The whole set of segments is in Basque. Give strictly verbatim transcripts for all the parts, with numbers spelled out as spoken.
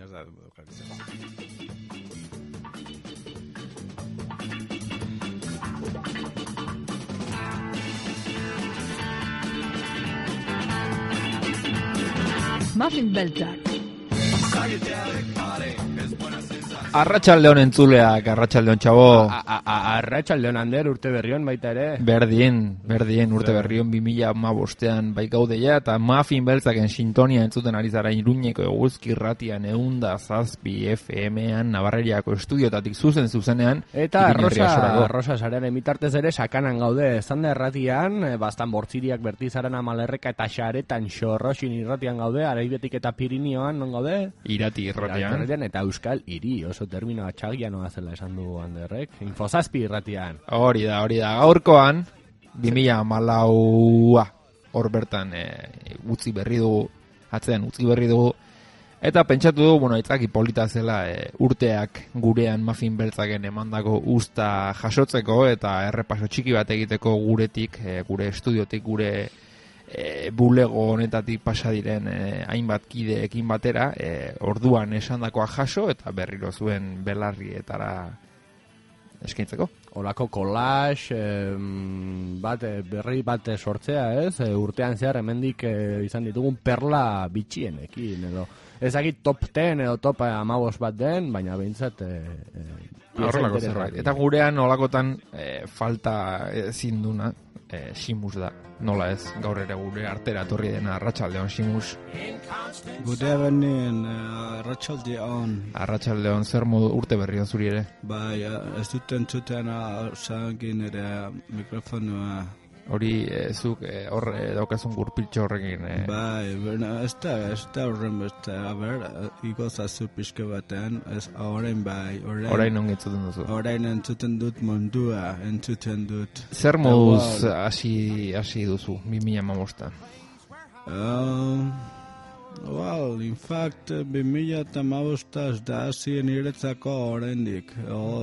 baina ez da euskaldizia. Muffin beltzak. Arratsaldeon entzuleak, arratsaldeon txabo. Arratsaldeon Ander, urte berrion baita ere. Berdin, berdin, urte berrion bi mila hamabostean bai gaudeia, eta Muffin beltzaken sintonia entzuten ari zara Iruñeko eguzki irratian ehunda zazpi F M-an Nabarreriako estudiotatik zuzen zuzenean. Eta Rosa, Rosa sarean emitartez ere sakanan gaude, zanda erratian, bastan bortziriak bertizarana malerreka eta xaretan xorroxin irratian gaude, Araibetik eta Pirinioan non gaude? Irati irratian. Eta Euskal Hiri, oso termino atxagia noa zela esan du Anderrek. Infozazpi irratian. Hori da, hori da. Gaurkoan, bi mila hamalaua hor bertan e, utzi berri dugu, atzean utzi berri dugu, eta pentsatu dugu, bueno, itzaki polita zela e, urteak gurean Muffin beltzaken emandako usta jasotzeko, eta errepaso txiki bat egiteko guretik, e, gure estudiotik, gure E, bulego honetatik pasa diren e, hainbat kideekin batera, e, orduan esandakoa jaso eta berriro zuen belarrietara eskaintzeko. Olako collage e, bat, berri bat sortzea, ez? E, urtean zehar hemendik e, izan ditugun perla bitxienekin edo ezagit top ten edo top amabos bat den, baina behintzat e, e, horrelako zerbait. Eta gurean olakotan e, falta ezin duna e, Simus da. Nola ez, gaur ere gure artera torri dena Arratsaldeon Simus. Good evening, uh, Arratsaldeon. Arratsaldeon, zer modu urte berrion zuri ere? Bai, ez dut entzuten zangin ere mikrofonua. Hori zuk hor daukazun gurpiltxo horrekin. E... Bai, ez da, ez da horren beste, a ber, igozazu pixke batean, ez orain bai, orain... Orain ongi entzuten duzu. Orain entzuten dut mundua, entzuten dut. Zer moduz hasi hasi duzu, bi mila hamabostan? Um, well, in fact, bi mila hamabostaz da hasi niretzako oraindik.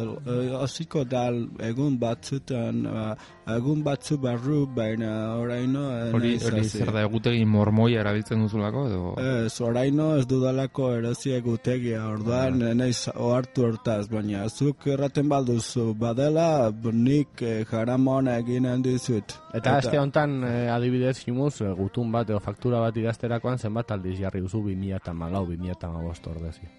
Hasiko da egun batzutan, egun batzu barru, baina oraino... Hori zer da, egutegi mormoia erabiltzen duzulako edo? Ez, oraino ez dudalako erosi egutegia, orduan naiz ohartu hortaz, baina zuk erraten balduzu, badela nik jaramon eginen dizut. Eta aste honetan adibidez, Simuz, gutun bat edo faktura bat idazterakoan zenbat aldiz jarri duzu bi mila hamalau, bi mila hamabost ordezi.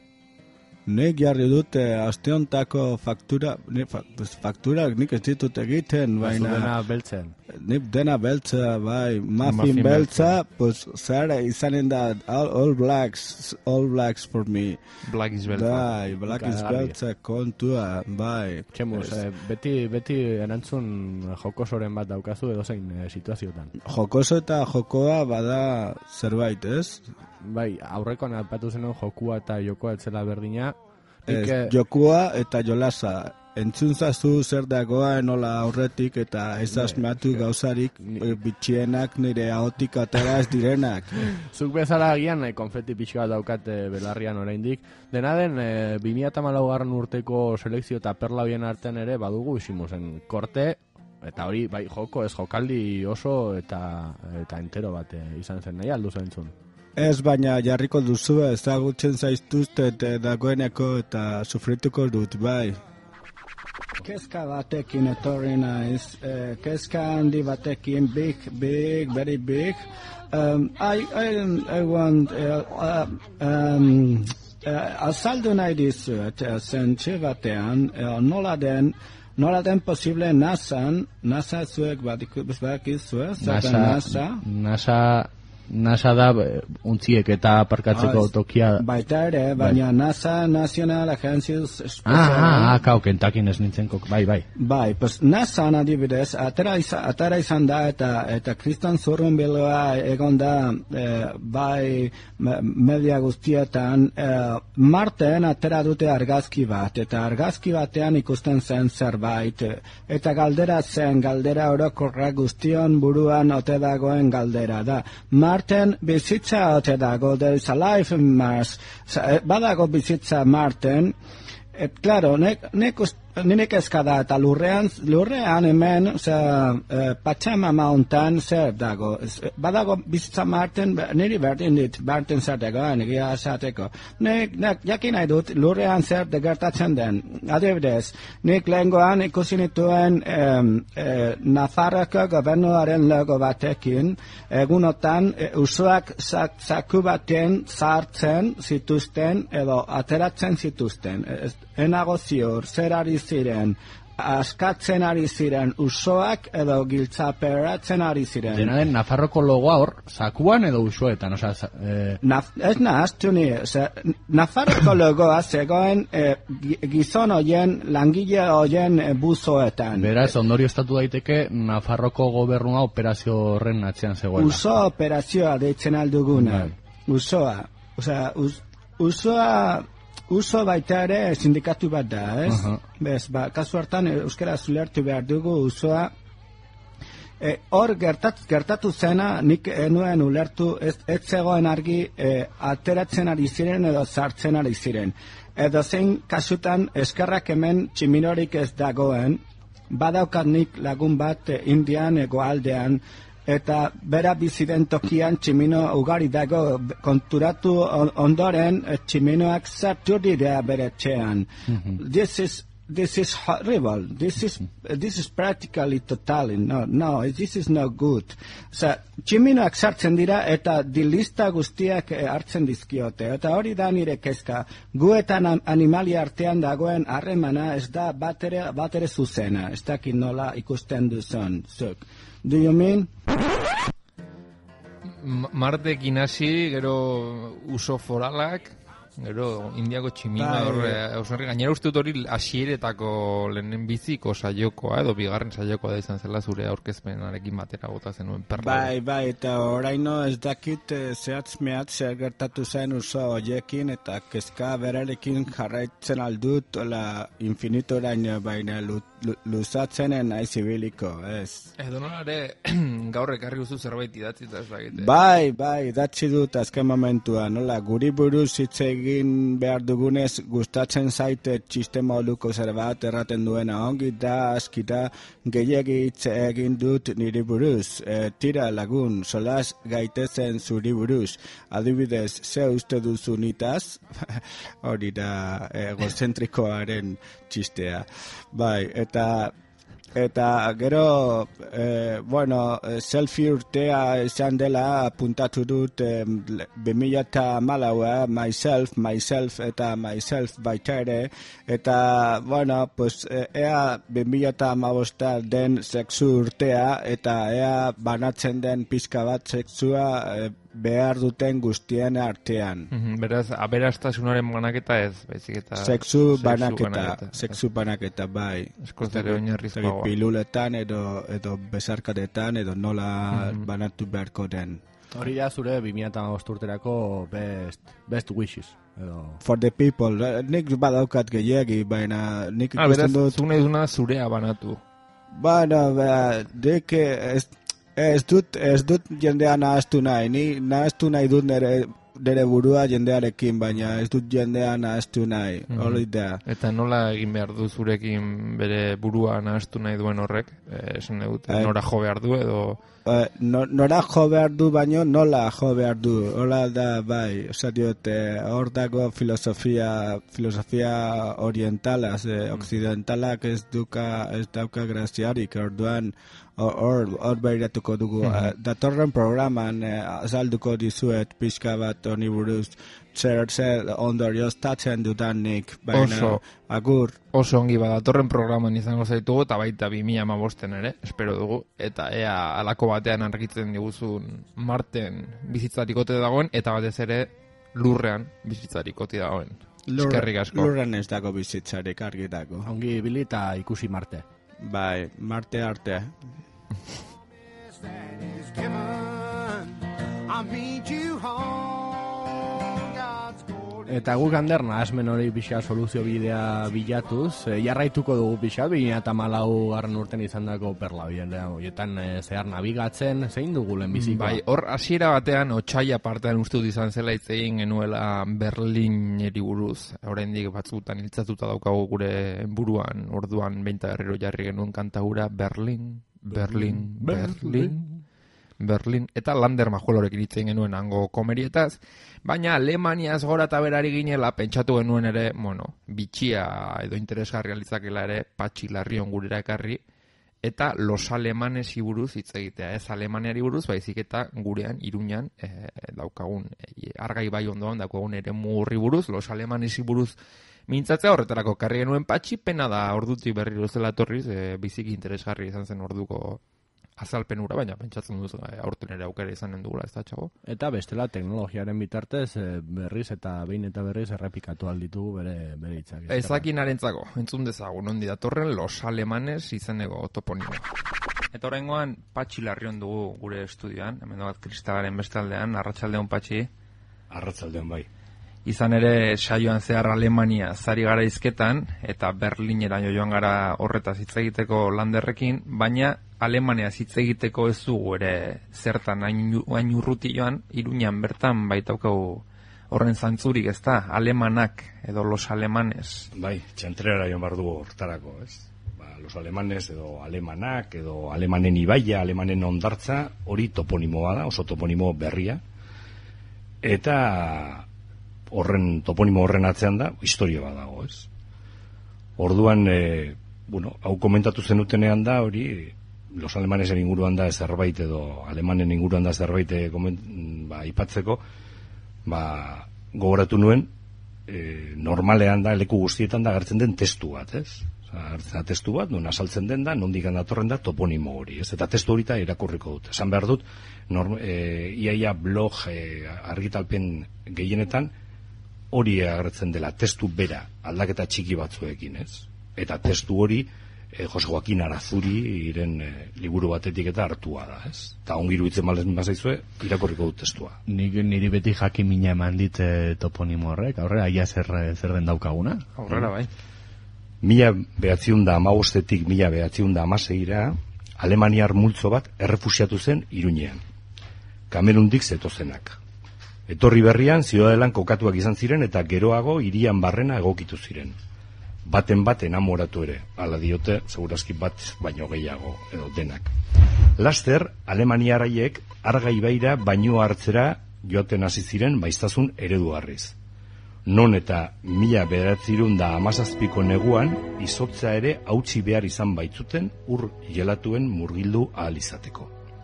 Nik jarri dute aste hontako faktura, fakturak nik ez ditut egiten, baina... Dena beltzen. Nik dena beltza, bai, Muffin beltza, pues zara izanen da all, all blacks, all blacks for me. Black is beltza. Bai, black is beltza kontua, bai. Txemus, eh, beti, beti erantzun jokosoren bat daukazu edozein eh, situaziotan. Jokoso eta jokoa bada zerbait, ez? Bai, aurrekoan alpatu zenuen jokua eta jokoa etzela berdina. Ez, jokua eta jolasa. Entzun zazu zer dagoa enola aurretik eta ez asmatu gauzarik bitxienak nire ahotik atera ez direnak. Zuk bezala agian eh, konfeti pixka daukat eh, belarrian oraindik. Dena den, eh, bi mila hamalaugarren urteko selekzio eta perla bien artean ere badugu Simusen korte, eta hori bai joko ez jokaldi oso eta, eta entero bat eh, izan zen nahi aldu zentzun. Ez, baina jarriko duzu ezagutzen zaiztuztet dagoeneko eta sufrituko dut, bai. Kezka batekin etorri naiz, eh, kezka handi batekin, big, big, very big. Um, I, I, I want, uh, uh, um, uh, azaldu nahi dizuet, uh, zentxe batean, uh, nola den, nola den posible nasan, nasa zuek badikizu, ez? Nasa, nasa, nasa, NASA da untziek eta aparkatzeko ah, tokia. Baita ere, baina bai. NASA, National Agency Special. Ah, ah, ah, kau, Kentakin ez nintzen kok, bai, bai. Bai, pues NASA adibidez, atera, iza, atera izan da eta eta kristan zurrun biloa egon da eh, bai media guztietan eh, Marten atera dute argazki bat, eta argazki batean ikusten zen zerbait, eta galdera zen, galdera orokorra guztion buruan ote dagoen galdera da. Marten bizitza ote dago, there is a life in Mars, badago bizitza Marten, et, claro, nek, nek nire kezka da, eta lurrean, lurrean hemen, osea, eh, Pachama Mountain zer dago. Ez, badago bizitza marten, niri berdin dit, marten zer dagoen, egia esateko. Nik, nik, jakin nahi dut, lurrean zer degertatzen den. Adibidez, nik lehengoan ikusi nituen eh, eh, Nafarroko gobernuaren logo batekin, egunotan, eh, usoak zaku baten sartzen zituzten, edo ateratzen zituzten. Ez, enago ziur, zer ari ziren, askatzen ari ziren usoak edo giltzaperatzen ari ziren. Dena den, Nafarroko logoa hor, zakuan edo usoetan, oza... Eh... Naf, ez nahaztu ni, Nafarroko logoa zegoen eh, gizon hoien, langile hoien eh, buzoetan. Beraz, ondorio estatu daiteke, Nafarroko gobernua operazio horren atzean zegoela. Uso operazioa deitzen alduguna. Usoa. Osea, us, usoa... Uso baita ere sindikatu bat da, ez? Uh -huh. Bez, ba, kasu hartan euskara zulertu behar dugu usoa. E, hor gertat, gertatu zena nik enuen ulertu ez, ez zegoen argi e, ateratzen ari ziren edo sartzen ari ziren. Edo zein kasutan eskerrak hemen tximinorik ez dagoen, badaukat nik lagun bat e, Indian egoaldean, eta bera biziren tokian tximino ugari dago, konturatu ondoren tximinoak sartu dira bere txean. Mm-hmm. This is this is horrible. This is this is practically totally no no. This is no good. So, tximinoak sartzen dira eta dilista guztiak hartzen dizkiote. Eta hori da nire kezka. Gu eta animalia artean dagoen harremana ez da batere batere zuzena. Ez dakit nola ikusten duzun. Zuk. Do you mean? Martekin hasi, gero uso foralak, gero Indiako tximina horre, ausarri gainera uste dut hori hasieretako lehenen biziko saiokoa, edo bigarren saiokoa da izan zela zure aurkezpenarekin batera bota zenuen perla. Bai, bai, eta oraino ez dakit eh, zehatz mehatz zer gertatu zen uso hoiekin, eta kezka berarekin jarraitzen aldut, ola infinitoraino baina luzatzenen naiz ibiliko, ez. Edo nolare, gaur ekarri guzu zerbait idatzi eta ez dakite. Bai, bai, idatzi dut azken momentua, nola, guri buruz hitz egin behar dugunez gustatzen zaite txiste moduko zerbait erraten duena, ongi da, aski da, gehiagi hitz egin dut niri buruz, e, tira lagun, solaz gaitezen zuri buruz, adibidez, ze uste duzu nitaz, hori da egozentrikoaren txistea, bai, eta eta gero eh, bueno, selfie urtea izan dela apuntatu dut eh, bi mila hamalau myself, myself eta myself baita ere, eta bueno, pues ea bi mila hamabosta den sexu urtea eta ea banatzen den pizka bat sexua eh, behar duten guztien artean. Mm-hmm, beraz, aberastasunaren banaketa ez, baizik eta... Sexu banaketa, banaketa, sexu banaketa, bai. Eskozere oinarrizkoa. Piluletan edo, edo besarkadetan edo nola mm-hmm. banatu beharko den. Hori da zure bi mila hamabost urterako best, best wishes. Edo... For the people, nik badaukat gehiagi, baina nik ah, ikusten dut... Zune duna zurea banatu. Baina, ba, dik ez... Ez dut, ez dut jendea nahaztu nahi, ni nahaztu nahi dut nere, nere burua jendearekin, baina ez dut jendea nahaztu nahi, mm-hmm. hori da. Eta nola egin behar du zurekin bere burua nahaztu nahi duen horrek? Esan dut, eh, nora jo behar du edo... Eh, no, nora jo behar du, baino nola jo behar du, hola da, bai, oza diot, eh, hor dago filosofia, filosofia orientalaz, eh, mm. occidentalak ez duka, ez dauka graziarik, orduan, hor hor behiratuko dugu. Mm-hmm. Uh, datorren programan uh, azalduko dizuet pixka bat honi buruz zer zer ondorioztatzen dudanik, baina oso, agur. Oso ongi bat, datorren programan izango zaitugu eta baita bi mila hamabosten ere, espero dugu, eta ea alako batean argitzen diguzun Marten bizitzarikote dagoen, eta batez ere lurrean bizitzarikote dagoen. Lur, Eskerrik asko. Lurrean ez dago bizitzarik argi dago. Ongi ibili eta ikusi Marte. Bai, Marte arte. That is given, I meet you home, God's golden. Eta guk hander nahasmen hori pixa soluzio bidea bilatuz, e, jarraituko dugu pixa, bi mila hamalau garren urten izan dako perla bidea, horietan e, zehar nabigatzen, zein dugu lehenbizikoa? Bai, hor hasiera batean, otsaila partean uste dut izan zela hitz egin genuela Berlineri buruz, oraindik batzutan hiltzatuta daukagu gure buruan, orduan behinta berriro jarri genuen kanta hura, Berlin, Berlin, Berlin, Berlin. Berlin, eta Lander Majolorekin hitzen genuen hango komerietaz, baina Alemaniaz gora eta berari ginela, pentsatu genuen ere, bueno, bitxia edo interesgarria litzakela ere, Patxi Larrion gurera ekarri, eta los alemانesi buruz hitz egitea, ez Alemaniari buruz, baizik eta gurean, Iruñan, e, daukagun, e, argai bai ondoan daukagun ere murri buruz, los alemانesi buruz mintzatzea horretarako karri genuen Patxi, pena da ordutik berriro zela torriz, e, biziki interesgarri izan zen orduko azalpen ura, baina pentsatzen duz aurten ere aukera izanen dugula, ez da txago. Eta bestela teknologiaren bitartez berriz eta behin eta berriz errepikatu alditugu bere, bere hitzak. Ezakinarentzako, entzun dezagun, ondi datorren los alemanes izeneko toponimoa. Eta horrengoan Patxi Larrion dugu gure estudioan, hemen bat kristalaren bestaldean, arratsaldeon Patxi. Arratsaldeon bai. Izan ere saioan zehar Alemania zari gara izketan, eta Berlinera joan gara horretaz hitz egiteko Landerrekin, baina Alemaniaz hitz egiteko ez dugu ere zertan hain urruti joan, Iruñan bertan baitaukagu horren zantzurik, ez da, alemanak edo los alemanes. Bai, txantrera joan behar dugu hortarako, ez? Ba, los alemanes edo alemanak edo alemanen ibaia, alemanen ondartza, hori toponimoa da, oso toponimo berria, eta horren toponimo horren atzean da, historia bat dago, ez? Orduan, e, bueno, hau komentatu zenutenean da, hori, los alemanen inguruan da zerbait edo alemanen inguruan da zerbait koment, ba, ipatzeko, ba, gogoratu nuen, e, normalean da, leku guztietan da agertzen den testu bat, ez? Oza, testu bat, non asaltzen den da, nondik datorren da toponimo hori, ez? Eta testu hori eta irakurriko dut. Esan behar dut, norm, e, iaia blog e, argitalpen gehienetan, hori agertzen dela, testu bera, aldaketa txiki batzuekin, ez? Eta testu hori, E, Jose Joaquin Arazuri iren e, liburu batetik eta hartua da, ez? Eta ongi iruditzen malezen bazaizue, irakorriko dut testua. Nik niri beti jakimina eman dit e, toponimo horrek, aurrera, aia zer, zer den daukaguna? Aurrera, bai. Mila behatziun da amabostetik mila behatziun da amaseira, Alemaniar multzo bat errefusiatu zen Iruñean. Kamerundik zetozenak. Etorri berrian, ziudadelan kokatuak izan ziren eta geroago hirian barrena egokitu ziren. Baten bat enamoratu ere, ala diote, segurazki bat baino gehiago, edo denak. Laster, alemaniarraiek arga ibaira baino hartzera joaten hasi ziren maiztasun eredugarriz. Non eta mila bederatzirun da amazazpiko neguan, izotza ere hautsi behar izan baitzuten ur gelatuen murgildu ahal izateko.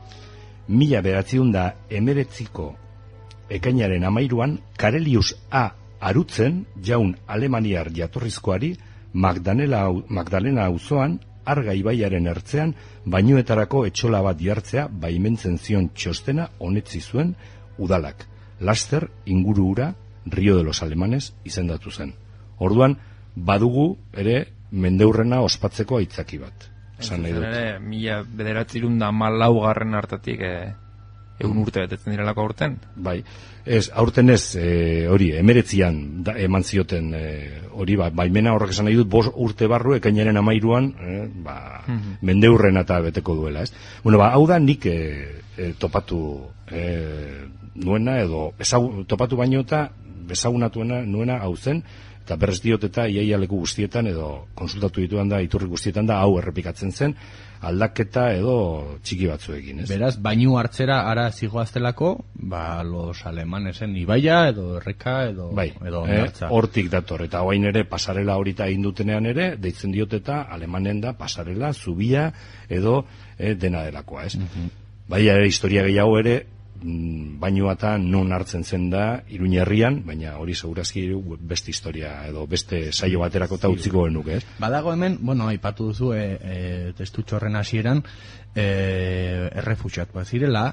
Mila bederatzirun da emeretziko ekainaren amairuan, Karelius A. Arutzen, jaun alemaniar jatorrizkoari, Magdalena, Magdalena auzoan, Arga ibaiaren ertzean, bainuetarako etxola bat jartzea baimentzen zion txostena honetzi zuen udalak. Laster inguru hura Rio de los Alemanes izendatu zen. Orduan, badugu ere mendeurrena ospatzeko aitzaki bat. Esan nahi dut. Ere, mila bederatzirun da malau garren hartatik e, egun urte betetzen direlako aurten. Bai, ez, aurten ez, e, hori, emeretzian da, eman zioten e, hori, ba, baimena horrek esan nahi dut, bost urte barru, ekainaren amairuan, e, ba, mm-hmm. mendeurrena eta beteko duela, ez? Bueno, ba, hau da nik e, e, topatu e, nuena, edo, bezau, topatu baino eta bezagunatuena nuena hau zen, eta berrez diot eta iaia leku guztietan, edo konsultatu dituan da, iturri guztietan da, hau errepikatzen zen, aldaketa edo txiki batzuekin, ez? Beraz, bainu hartzera ara zigoaztelako, ba, los alemanesen ibaia, edo erreka, edo, bai, edo ondartza. Eh, hortik dator, eta hoain ere pasarela horita indutenean ere, deitzen diot eta alemanen da pasarela, zubia, edo eh, dena delakoa, ez? Mm-hmm. Bai, ere, historia gehiago ere, baino eta non hartzen zen da Iruñerrian, baina hori segurazki beste historia edo beste saio baterako eta utziko genuke, ez? Badago hemen, bueno, aipatu duzu e, e, testutxorren hasieran e, errefuxiat bat zirela,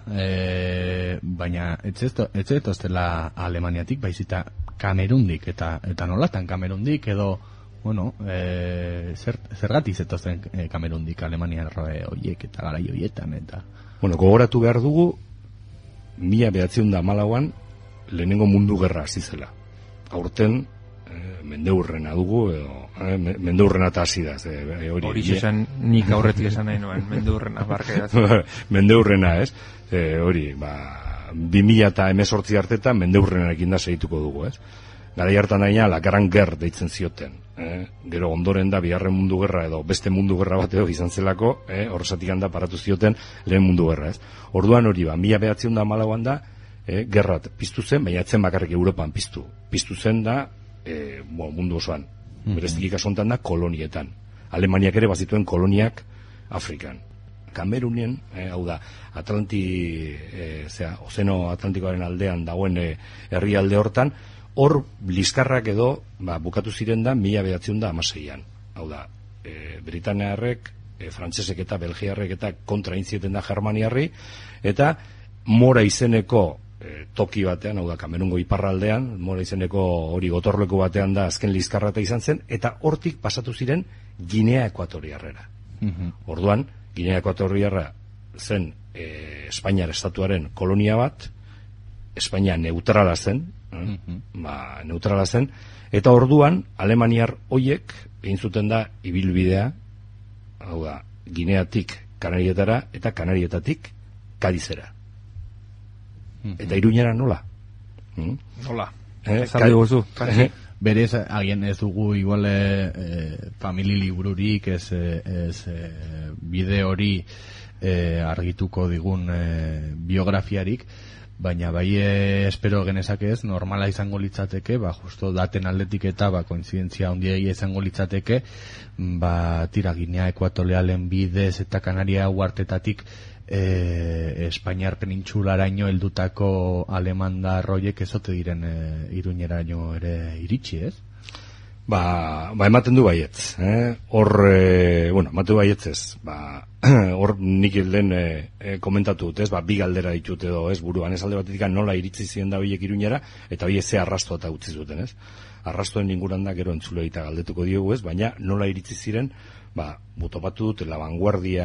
e, baina etzetoztela Alemaniatik, baizita Kamerundik, eta eta nolatan Kamerundik, edo bueno, e, zer, zergatik zetozen e, Kamerundik Alemaniar horiek eta garai horietan, eta bueno, gogoratu behar dugu mila behatziun da malauan lehenengo mundu gerra hasi zela. aurten mendeurrena dugu, edo, eh, mendeurrena eta hasi da. E, hori hori esan, nik aurretik esan nahi nuen, mendeurrena, barkera. mendeurrena, ez? E, hori, ba, bi mila eta hemezortzi artetan mendeurrenarekin da segituko dugu, ez? Garai hartan daina, la Gran Guerre deitzen zioten. Eh? Gero ondoren da, bigarren mundu gerra edo beste mundu gerra bat edo izan zelako, eh? horrezatik handa paratu zioten lehen mundu gerra, ez? Orduan hori, ba, mila behatziehun da malauan da, eh, gerrat piztu zen, baina etzen bakarrik Europan piztu. Piztu zen da, E, bo, mundu osoan, mm-hmm. bereztik ikasontan da kolonietan. Alemaniak ere bazituen koloniak Afrikan. Kamerunien, e, hau da, Atlanti, e, zera, Ozeno Atlantikoaren aldean dagoen e, herrialde hortan, hor liskarrak edo ba, bukatu ziren da mila behatziehun da hamaseian. Hau da, e, Britainiarrek, e, Frantsesek eta Belgiarrek eta kontra intzieten da Germaniarri, eta Mora izeneko toki batean, hau da, Kamerungo iparraldean, Mora izeneko hori gotorleku batean da azken liskarrata izan zen, eta hortik pasatu ziren Ginea Ekuatoriarrera. Mm-hmm. Orduan, Ginea Ekuatoriarra zen e, Espainiar estatuaren kolonia bat, Espainia neutrala zen, mm-hmm. ba, neutrala zen, eta orduan, Alemaniar hoiek egin zuten da ibilbidea, hau da, Gineatik Kanarietara eta Kanarietatik Kadizera. Eta Iruñera nola? Mm? Nola? Eh, Esan diguzu? Berez, agian ez dugu igual eh, famili libururik, ez, ez eh, bide hori eh, argituko digun eh, biografiarik, baina bai eh, espero genezak ez, normala izango litzateke, ba, justo daten aldetik eta ba, koinzidentzia handiegi izango litzateke, ba, tira, Ginea Ekuatorialen bidez eta Kanaria uartetatik E, Espainiar penintsularaino heldutako alemandar horiek ezote diren e, Iruñeraino ere iritsi, ez? Ba, ba ematen du baietz, eh? Hor, e, bueno, ematen du baietz ez, ba, hor nik lehen e, e, komentatu dut, ez, ba, bi galdera ditut edo, ez, buruan, ez alde batetik nola iritsi ziren da biek Iruñera, eta biek ze arrastoa eta utzi zuten, ez? Arrastoen inguran da gero entzule eta galdetuko diogu, ez, baina nola iritsi ziren, ba, botopatu dut, la vanguardia,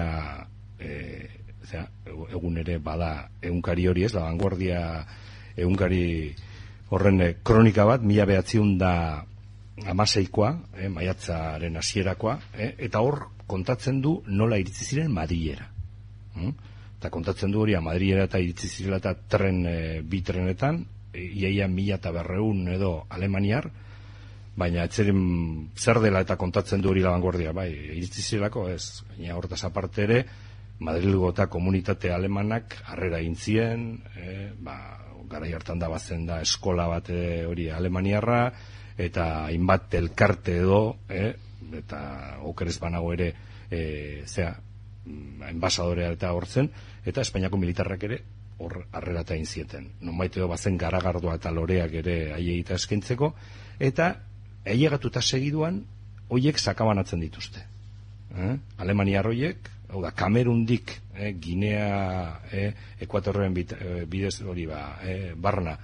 e, Zera, egun ere bada egunkari hori ez, la vanguardia egunkari horren eh, kronika bat, mila behatziehun da hamaseikoa, eh, maiatzaren hasierakoa, eh, eta hor kontatzen du nola iritsi ziren Madrilera. Mm? Eta kontatzen du hori a Madrilera eta iritsi zirela eta tren, eh, bi trenetan, e, iaia mila eta berreun edo Alemaniar, baina etzeren zer dela eta kontatzen du hori la vanguardia, bai, iritsi zirelako ez, baina hortaz aparte ere, Madrilgo eta komunitate alemanak harrera intzien, eh, ba, garai hartan da bazen da eskola bat hori alemaniarra, eta hainbat elkarte edo, eh, eta okerez banago ere, eh, zera, enbasadorea eta hortzen, eta Espainiako militarrak ere hor harrera eta inzieten. Nonbait edo bazen garagardoa eta loreak ere aiegita eskaintzeko, eta aiegatuta segiduan, hoiek sakabanatzen dituzte. Eh? Alemaniar hoiek, hau da, Kamerundik, eh, Ginea, eh, Ekuatorren eh, bidez hori ba, eh, barna,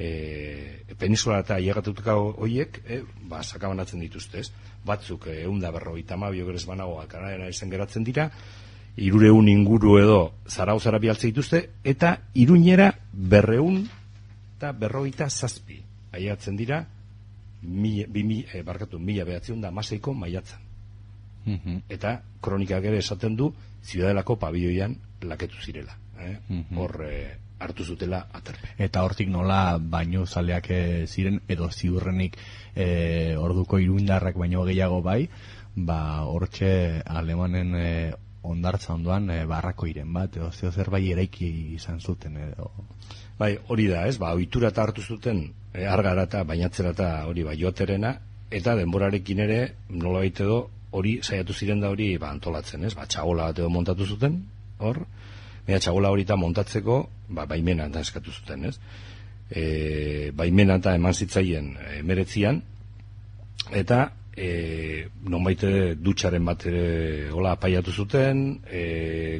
eh, peninsula eta aiegatutuka horiek, eh, ba, sakabanatzen dituzte, ez? Batzuk, eh, eunda berrogeita hamabi ogerez banago, Kanariara izen geratzen dira, hirureun inguru edo Zarauzara bialtze dituzte, eta Iruñera berreun eta berrogeita zazpi ailegatzen dira, mi, bi, mi, eh, barkatu, mila behatziehun da hamaseiko maiatzan. Mm-hmm. Eta kronikak ere esaten du Ziudadelako pabilloian laketu zirela, eh? Mm-hmm. Hor eh, hartu zutela aterpe. Eta hortik nola baino zaleak eh, ziren edo ziurrenik eh, orduko iruindarrak baino gehiago bai, ba hortxe alemanen eh, ondartza ondoan eh, barrako iren bat edo zeo zerbait eraiki izan zuten edo. Bai, hori da, ez? Ba, ohitura eta hartu zuten eh, argara eta bainatzera eta hori bai joaterena, eta denborarekin ere nolabait edo hori saiatu ziren da hori ba, antolatzen, ez? Ba, txagola bat edo montatu zuten, hor, baina txagola hori eta montatzeko, ba, baimena eta eskatu zuten, ez? E, baimena eta eman zitzaien emeretzian, eta e, nonbait dutxaren bat ere hola apaiatu zuten, e,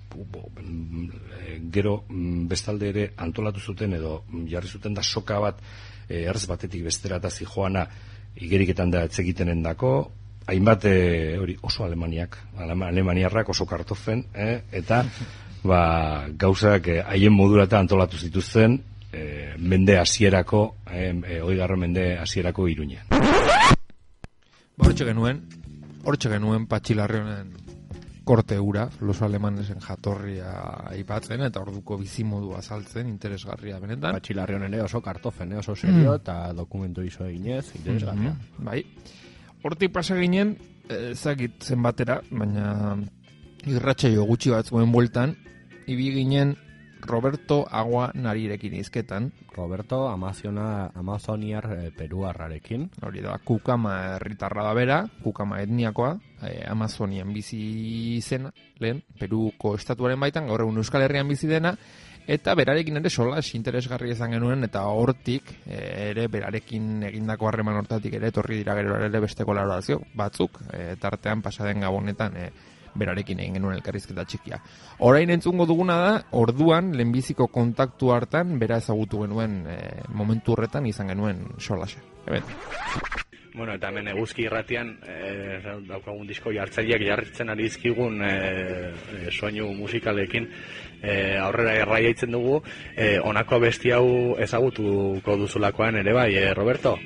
gero bestalde ere antolatu zuten edo jarri zuten da soka bat e, errez batetik bestera eta zijoana igeriketan da etzekitenen dako, hainbat hori oso Alemaniak, Alemaniarrak oso kartofen, eh? Eta ba, gauzak haien eh, modura eta antolatu zituzten, e, mende hasierako, e, hogeigarren mende hasierako Iruñean. Hortxe genuen, hortxe genuen Patxilarrionen korte ura, los alemanesen jatorria aipatzen, eta orduko bizimodu azaltzen, interesgarria benetan. Patxilarrion ere oso kartofen, eh? Oso serio, eta mm. dokumentu iso eginez, interesgarria. Mm-hmm. Bai. Hortik pasa ginen, ezagit zenbatera, baina irratsaio gutxi bat zuen bueltan, ibi ginen Roberto Agua Narirekin izketan. Roberto Amaziona, Amazoniar eh, peruarrarekin. Hori da, Kukama herritarra da bera, Kukama etniakoa, eh, Amazonian bizi zena, lehen, Peruko estatuaren baitan, gaur egun Euskal Herrian bizi dena, eta berarekin ere solas interesgarria izan genuen, eta hortik eh, ere berarekin egindako harreman hortatik ere etorri dira gero ere beste kolaborazio batzuk, eh, tartean pasaden gabonetan eh, berarekin egin genuen elkarrizketa txikia. Orain entzungo duguna da, orduan, lehenbiziko kontaktu hartan, bera ezagutu genuen e, momentu horretan izan genuen solasa. Eben. Bueno, eta hemen eguzki irratian, e, daukagun disko jartzaileak jarritzen ari izkigun e, e, soinu musikalekin e, aurrera erraiaitzen dugu, e, honako abesti hau ezagutuko duzulakoan ere bai, e, Roberto?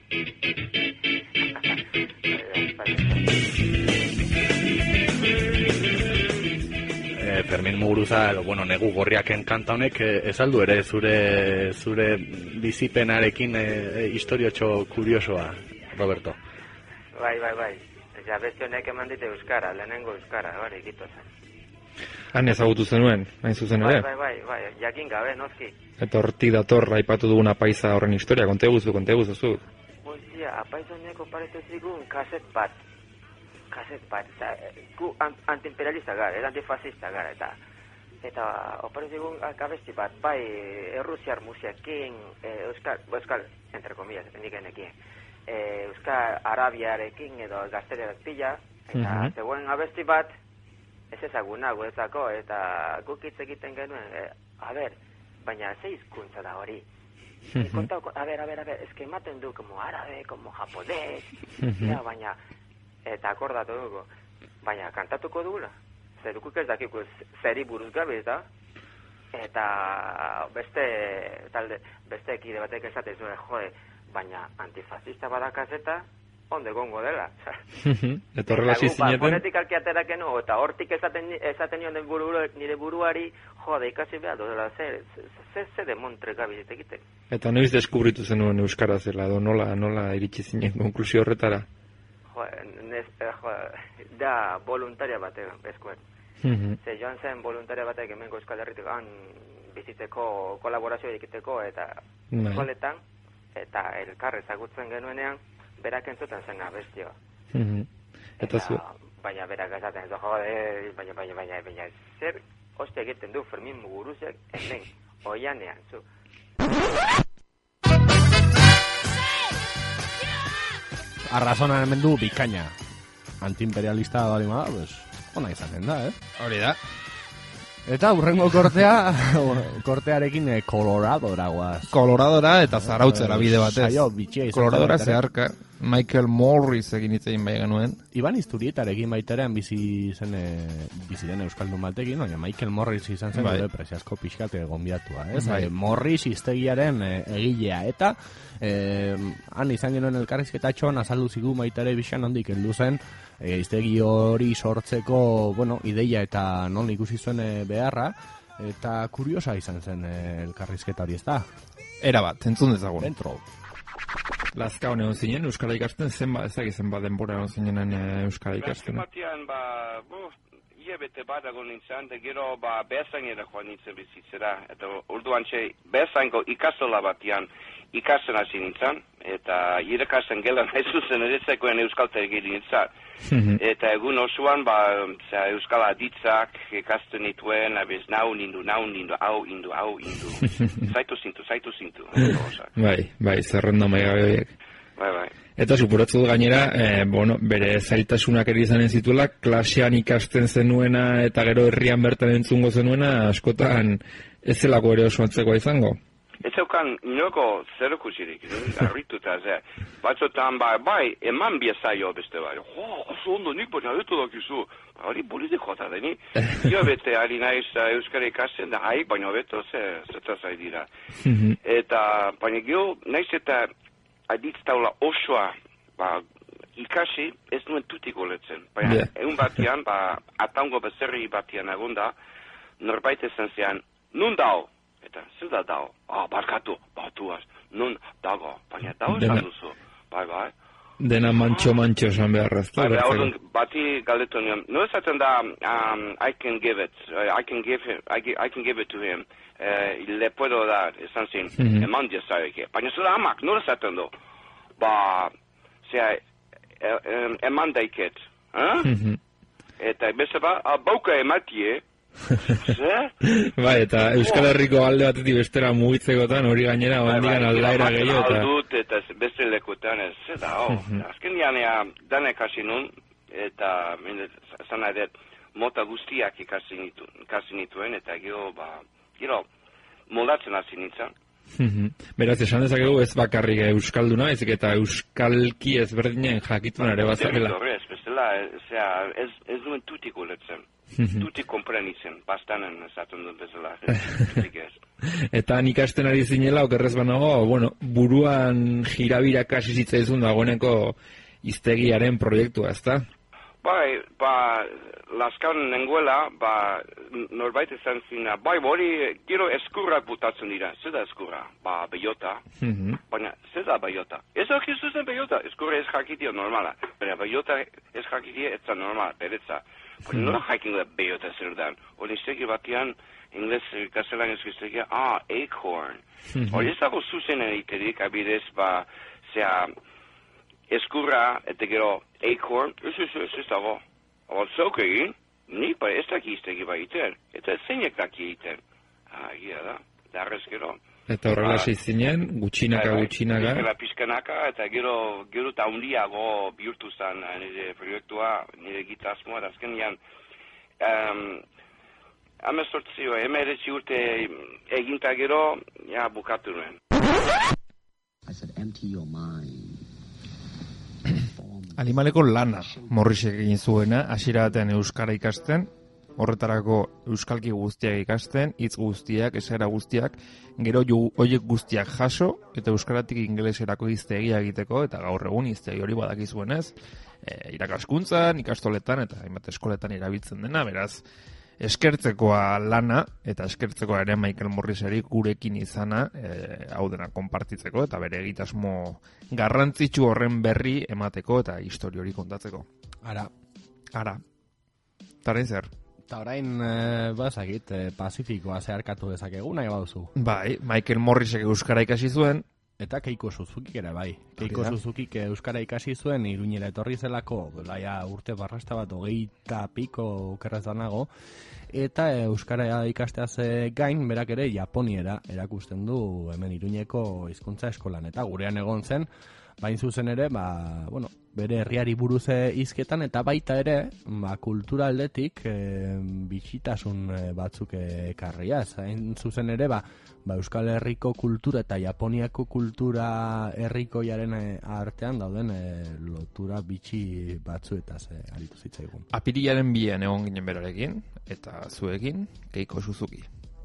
Fermin Muguruza, bueno, negu gorriaken kanta honek ez aldu ere zure zure bizipenarekin e, e, historiotxo kuriosoa, Roberto. Bai, bai, bai. Ja beste honek eman dite euskara, lehenengo euskara, hori egito zen. Han ezagutu zenuen, hain zuzen ere? Bai, bai, bai, bai, jakin gabe, noski. Eta hortik dator aipatu duguna paisa horren historia, konte guzu, konte guzu zu. Hostia, apaiz honeko paretu zigun kaset bat. Kaset bat, eta gu antiimperialista gara, antifascista gara, eta eta oparizigun abesti bat, bai errusiar musiakin, euskal, euskal, entre comillas, indigenekin, euskal arabiarekin edo gazteriarak pila, eta uh-huh. zegoen abesti bat, ez ezaguna guetzako, eta guk hitz egiten genuen, e, a ber, baina ze hizkuntza da hori. Uh-huh. Kontau, a ber, a ber, a ber, eske ematen du, como árabe, como japonés, uh-huh. ja, baina, eta akordatu dugu, baina kantatuko dugula, zerukuk ez dakiko zeri buruz gabe ez da, eta beste talde, beste ekide batek esate zuen, jode, baina antifascista badakazeta, onde gongo dela. Eta horrela zizineten? Fonetik alkiaterakeno, eta hortik esaten, esaten nion buru, nire buruari, jode, ikasi behar dela, ze, ze, ze demontre gabi zitekite. Eta noiz deskubritu zenuen euskara zela, edo nola, nola iritsi zinen konklusio horretara? Nez, eh, jo, da voluntaria batek eskuen. Mm-hmm. Ze joan zen voluntaria batek hemengo Euskal Herritik bizitzeko, kolaborazioa egiteko eta eskoletan, eta elkar ezagutzen genuenean, berak entzuten zen abestioa. Mm-hmm. Eta zu? Baina berak esaten ez, jode, baina, baina, baina, baina, zer oste egiten du Fermin Muguruzek hemen, oianean, zu. Arrazonan hemen du bikaina. Antiimperialista bali ma, pues, ona izaten da, eh? Hori da. Eta urrengo kortea, kortearekin eh, Coloradora guaz. Coloradora eta zarautzera bide batez. Saio, bitxia izan. Coloradora zeharka. Michael Morris egin itzein bai genuen. Iban Izturrietarekin baiterean bizi zen e, bizi den euskaldun batekin, baina Michael Morris izan zen gure presiasko pixkat gonbiatua, ez? Bai. E, Morris hiztegiaren e, egilea eta e, han izan genuen elkarrizketatxoan azaldu zigu baitare bixan handik heldu zen e, hiztegi hori sortzeko, bueno, ideia eta non ikusi zuen e, beharra eta kuriosa izan zen e, elkarrizketa hori, ez da? Era bat, entzun dezagun. Dentro. Lazka honean zinen, Euskara ikasten, zenba, ezak zenba denbora hon zinenen Euskara ikasten? Lazka batean, ba, bo, ia bete badago nintzen, da gero, ba, behazainera joan nintzen bizitzera, eta orduan txe, behazainko ikastola batean ikasten hasi nintzen, eta irakasten gelan haizuzen eretzekoen euskalta egin nintzen. Eta egun osoan, ba, za, euskala ditzak ikasten nituen, abiz, nau nindu, nau nindu, hau indu, hau indu. Zaitu zintu, zaitu zintu. Bai, bai, zerrenda maigabe horiek. Bai, bai. Eta suporatzu dut gainera, eh, bueno, bere zailtasunak eri izanen zituela, klasean ikasten zenuena eta gero herrian bertan entzungo zenuena, askotan ez zelako ere oso antzekoa izango? ez zeukan inoko zerikusirik, harrituta ze. Batzotan bai, bai, eman biezaio beste bai. Jo, oso ondo nik baina eto dakizu. Hori politikoa da, deni. Jo bete ari naiz euskara ikasten da haik, baina beto ze, zetazai dira. Eta, baina gio, naiz eta aditz taula osoa, ba, ikasi ez nuen tutiko letzen. Baina, yeah. egun batian, ba, ataungo bezerri batian agonda, norbait esan zean, nun dao? Eta, zer da dao? Ah, barkatu, batuaz, nun dago, baina dao esan duzu. Bai, bai. Dena mantxo-mantxo esan beharraz. Bai, bai, orduan, bati galdetu nion, no esaten da, um, I can give it, uh, I can give him, I, I can give it to him, uh, le puedo dar, esan zin, mm-hmm. eman diazareke. Baina zura amak, no esaten du, ba, zera, eman daiket, eh? Mm-hmm. Eta, beste ba, bauka ematie, bai, eta Euskal Herriko alde batetik bestera mugitzekotan hori gainera ondigan aldaera gehiago eta aldut eta beste lekutan ez da, oh. Azken dianea danek hasi nun eta zana edet mota guztiak ikasi nitu, nituen eta gero, ba, gero moldatzen hasi nintzen. Beraz, esan dezakegu ez bakarrik euskalduna, ezik eta euskalki ezberdinen jakitun ere bazakela. Ez, bestela, ez, ez duen tutiko letzen. Tuti komprenitzen, bastanen esaten dut bezala. Eta nik ikasten ari zinela, okerrez banago, bueno, buruan jirabira kasi zitzaizun dagoeneko hiztegiaren proiektua, ezta? Bai, ba, laskan nengoela, ba, norbait ezan zina, bai, hori, gero eskurrak butatzen dira, zer da eskurra? Ba, beiota, baina, zer da beiota? Ez akizu zen beiota, eskurra ez jakitia normala, baina beiota ez jakitia ez da normala, beretza. Baina nola jakin da beiota zer dan, hori iztegi batian, ingles, kazelan ez iztegia, ah, acorn. Hori ez dago zuzen egiterik, abidez, ba, zera, eskurra, eta gero, acorn, ez ez ez ez dago. Hau zeuk egin, nik ba ez daki iztegi ba iten, eta zeinek daki iten. Ah, gira da, darrez gero. Eta horrela zizinen, gutxinaka, gutxinaka. Pizkana, pizkanaka, eta gero, gero eta hundiago bihurtu zen nire proiektua, nire gitasmoa, da azken nian, um, amezortzio, emeretzi urte eginta gero, ja, bukatu nuen. I said, empty your mind. Alimaleko lana, Morrisek egin zuena, hasiera batean euskara ikasten, horretarako euskalki guztiak ikasten, hitz guztiak, esera guztiak, gero horiek guztiak jaso, eta euskaratik ingeleserako hiztegia egiteko, eta gaur egun hiztegi hori badakizuenez, e, irakaskuntzan, ikastoletan, eta hainbat eskoletan erabiltzen dena, beraz, eskertzekoa lana, eta eskertzekoa ere Michael Morriseri gurekin izana, e, hau dena konpartitzeko, eta bere egitasmo garrantzitsu horren berri emateko, eta histori hori kontatzeko. Ara. Ara. Taren zer? Eta orain, e, bazakit, e, Pazifikoa zeharkatu dezakegu, nahi baduzu. Bai, Michael Morrisek euskara ikasi zuen, eta Keiko Suzukik ere bai. Keiko Suzukik euskara ikasi zuen, Iruñera etorri zelako, laia urte barrasta bat, hogeita piko okerraz danago, eta euskara ikasteaz gain, berak ere Japoniera erakusten du hemen Iruñeko hizkuntza eskolan, eta gurean egon zen, bain zuzen ere, ba, bueno, bere herriari buruz hizketan, eta baita ere, ba, kultura aldetik e, bitxitasun batzuk ekarriaz. Hain zuzen ere, ba, ba, Euskal Herriko kultura eta Japoniako kultura herrikoiaren artean dauden e, lotura bitxi batzuetaz e, aritu zitzaigun. Apirilaren bian egon ginen berarekin, eta zuekin, Keiko Suzuki.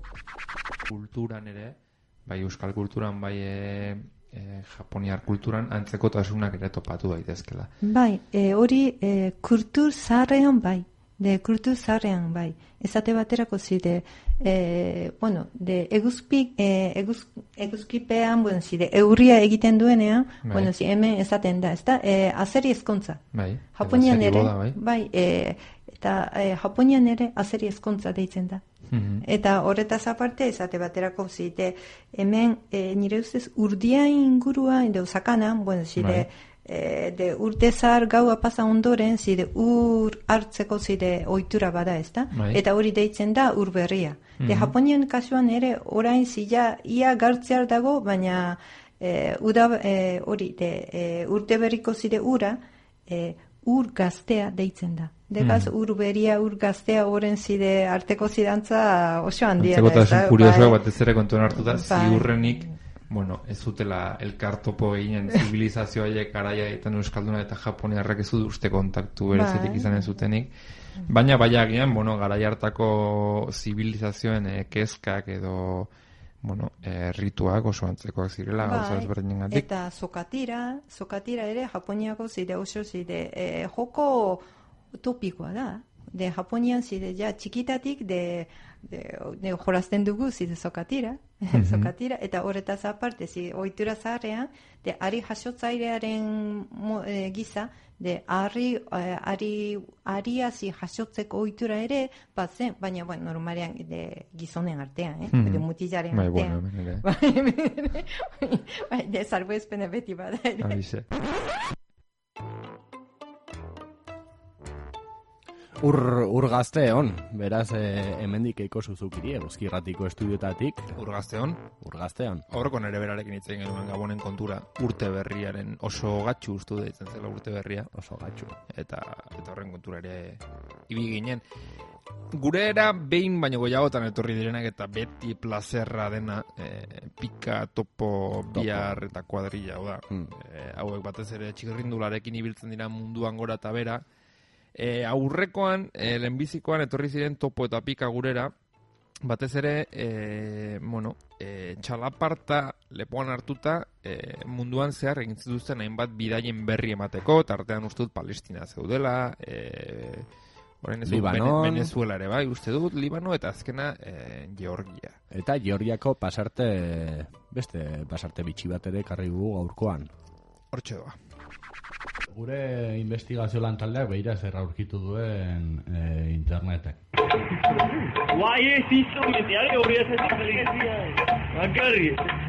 Kulturan ere, bai Euskal kulturan, bai e, e, Japoniar kulturan, antzekotasunak ere topatu daitezkela. Bai, e, hori e, kultur zaharrean bai. De kultur zaharrean bai. Ezate baterako zide, e, bueno, de eguzpik, e, eguz, eguzkipean, bueno, zide, eurria egiten duenean, bai. Bueno, zi, hemen esaten da, ez da, e, azeri ezkontza. Bai, Japonian ere, boda, bai, bai e, eta e, Japonian ere azeri ezkontza deitzen da. Mm-hmm. Eta horretaz aparte, ezate baterako zide, hemen, e, nire ustez, urdia ingurua, edo sakana, bueno, zide, bai. E, de urte zahar gaua pasa ondoren, zide ur hartzeko zide ohitura bada, ez da? Bai. Eta hori deitzen da ur berria. Mm-hmm. De Japonian kasuan ere orain zila ia gartzear dago, baina e, uda hori e, e, urte berriko zide ura e, ur gaztea deitzen da. Degaz, ur beria, ur gaztea, oren zide arteko zidantza oso handia. Antzekotasun kuriosoa batez ere kontuan hartuta, ziurrenik, bueno, ez zutela elkartopo eginen zibilizazioaiek garaietan euskalduna eta japoniarrak ez dut uste kontaktu berezitik izanen zutenik. Baina baiagian, bueno, garai hartako zibilizazioen eh, kezkak edo bueno, eh, rituak oso antzekoak zirela, bai, gauza ezberdinengatik. Eta sokatira, sokatira ere Japoniako zide oso zide eh, joko topikoa da. De Japonian zide ja txikitatik de de, de jolazten dugu zide sokatira, mm-hmm. sokatira eta horretaz aparte zi ohitura zaharrean de ari jasotzailearen e, giza de ari eh, ari ariasi jasotzeko ohitura ere batzen, baina bueno, normalean de gizonen artean, eh, mm-hmm. de mutilaren bai, artean. Bueno, bai, de salbuespena beti bada ere. Abize. Ur, ur gazte hon, beraz eh, hemendik eiko zuzukiri, eguzkirratiko estudiotatik. Ur gazte hon? Ur gazte hon. Horreko nere berarekin itzen genuen Gabonen kontura, urte berriaren oso gatxu ustu deitzen zela urte berria. Oso gatxu. Eta, eta horren kontura ere ibi ginen. Gure era behin baino goiagotan etorri direnak eta beti plazerra dena e, pika, topo, bihar eta kuadrilla, hau da. Mm. E, hauek batez ere txirrindularekin ibiltzen dira munduan gora eta bera. E, aurrekoan, e, lehenbizikoan etorri ziren topo eta pika gurera, batez ere, e, bueno, e, txalaparta lepoan hartuta e, munduan zehar egin zituzten hainbat bidaien berri emateko, eta artean uste dut Palestina zeudela, e, orain ez dut Venezuela ere bai, uste dut, Libano eta azkena e, Georgia. Eta Georgiako pasarte, beste pasarte bitxi bat ere karri gu gaurkoan. Hortxe doa. Gure investigazio lan taldeak behira zer aurkitu duen e, internetek. Guai ez izo, metiare hori ez ez bakarri.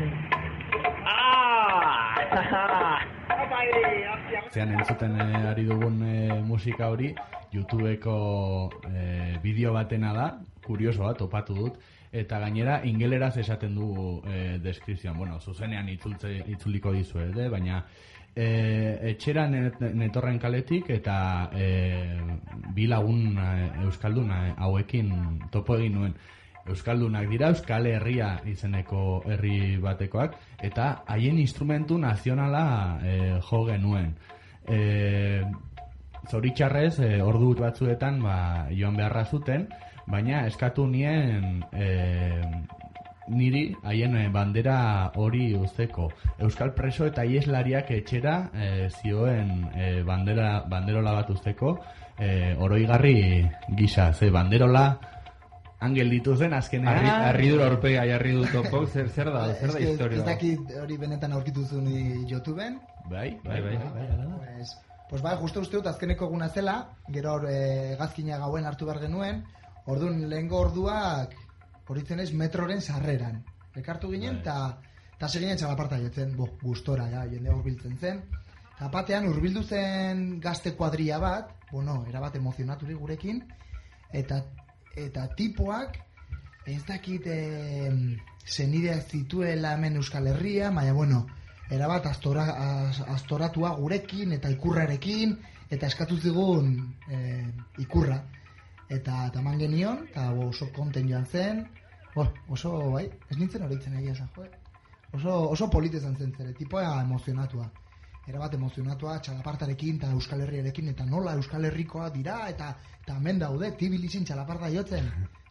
Zean entzuten e, ari dugun e, musika hori, YouTubeko e, bideo batena da, kurioso bat, topatu dut, eta gainera ingeleraz esaten du e, deskripzioan. Bueno, zuzenean itzultze, itzuliko dizuede, baina E, etxera net, netorren kaletik eta e, bi lagun e, euskaldun e, hauekin topo egin nuen. Euskaldunak dira, Euskal Herria izeneko herri batekoak, eta haien instrumentu nazionala e, jo genuen. E, zoritxarrez, e, ordu batzuetan ba, joan beharra zuten, baina eskatu nien E, niri haien bandera hori uzteko. Euskal preso eta ieslariak etxera e, zioen e, bandera, banderola bat uzteko e, oroigarri gisa. Ze banderola angel dituzen azkenean. Arri, arridura aurpega jarri du topok, zer, zer da, zer da historia. Ez dakit hori benetan aurkitu zuen YouTubeen. Bai, bai, bai. bai, bai, bai. Pues, pues bai, justo uste dut azkeneko eguna zela, gero e, gazkina gauen hartu behar genuen, orduan lehengo orduak horitzen ez metroren sarreran. Ekartu ginen, eta ta seginen txalaparta jotzen, bo, gustora, ja, jende hurbiltzen zen. Eta batean hurbildu zen gazte kuadria bat, bueno, erabat emozionaturi gurekin, eta eta tipoak, ez dakit e, zenideak zituela hemen Euskal Herria, baina, bueno, erabat astora, az, astoratua gurekin, eta ikurrarekin, eta eskatu zigun e, ikurra. Eta taman genion, eta oso konten joan zen, oh, oso, bai, ez nintzen horitzen egia zen, jo, oso, oso polite zen zen zere, tipoa emozionatua. Erabat emozionatua, txalapartarekin eta Euskal Herriarekin, eta nola Euskal Herrikoa dira, eta eta hemen daude, tibilizin txalaparta jotzen.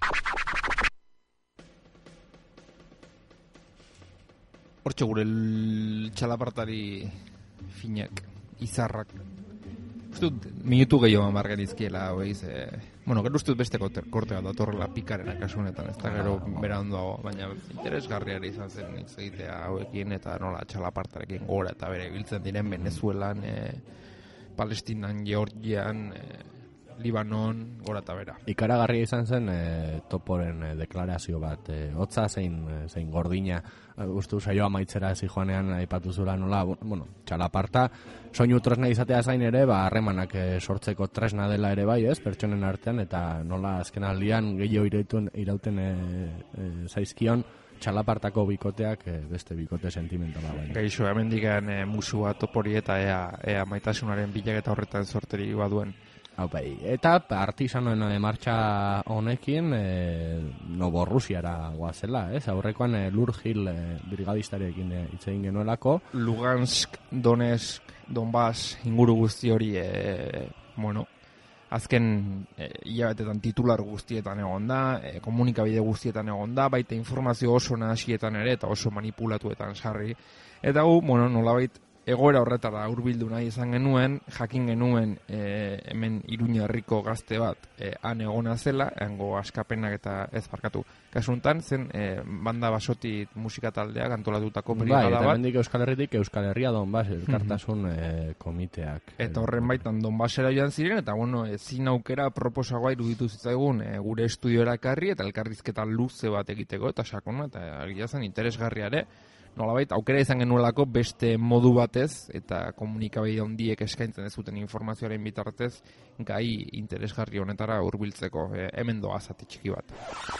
Hortxe gure txalapartari finak, izarrak. Ustut, minutu gehiago margen izkiela, hoi, ze... Bueno, gero ustut beste korte bat datorrela pikaren kasunetan, ez da gero bera ondoago, baina interesgarriari izan zen hitz egitea hauekin, eta nola txalapartarekin gora, eta bere biltzen diren Venezuelan, e, Palestinan, Georgian, e, Libanon, gora eta bera. Ikaragarria izan zen e, toporen e, deklarazio bat, e, hotza zein, e, zein gordina, e, uste saioa maitzera ezi joanean aipatu zura nola, bueno, txalaparta, soinu tresna izatea zain ere, ba, harremanak e, sortzeko tresna dela ere bai, ez, pertsonen artean, eta nola azken aldian gehiago irauten, irauten e, e, zaizkion, txalapartako bikoteak e, beste bikote sentimentala bai. Gaixo, hemen digan e, musua topori eta ea, ea maitasunaren bilak eta horretan sorteri baduen. Hau bai, eta artisanoen e, martxa honekin e, Noborrusiara guazela, ez? Aurrekoan e, Lur Gil e, brigadistarekin e, hitz egin genuelako. Lugansk, Donetsk, Donbass inguru guzti hori, e, bueno, azken e, hilabetetan titular guztietan egon da, e, komunikabide guztietan egon da, baita informazio oso nahasietan ere eta oso manipulatuetan sarri. Eta gu, bueno, nolabait egoera horretara hurbildu nahi izan genuen, jakin genuen e, hemen Iruña herriko gazte bat e, han egona zela, hango askapenak eta ez barkatu. Kasuntan zen e, banda basotit musika taldeak antolatutako brigada bat. Bai, eta mendik Euskal Herritik Euskal Herria Donbass elkartasun e, komiteak. Eta horren baitan Donbassera joan ziren, eta bueno, ezin aukera proposagoa iruditu zitzaigun e, gure estudioera ekarri eta elkarrizketa luze bat egiteko, eta sakona, eta egia zen interesgarriare. Nolabait, aukera izan genuelako beste modu batez eta komunikabide handiek eskaintzen ez zuten informazioaren bitartez gai interesgarri honetara hurbiltzeko. E, hemen doa zati txiki bat.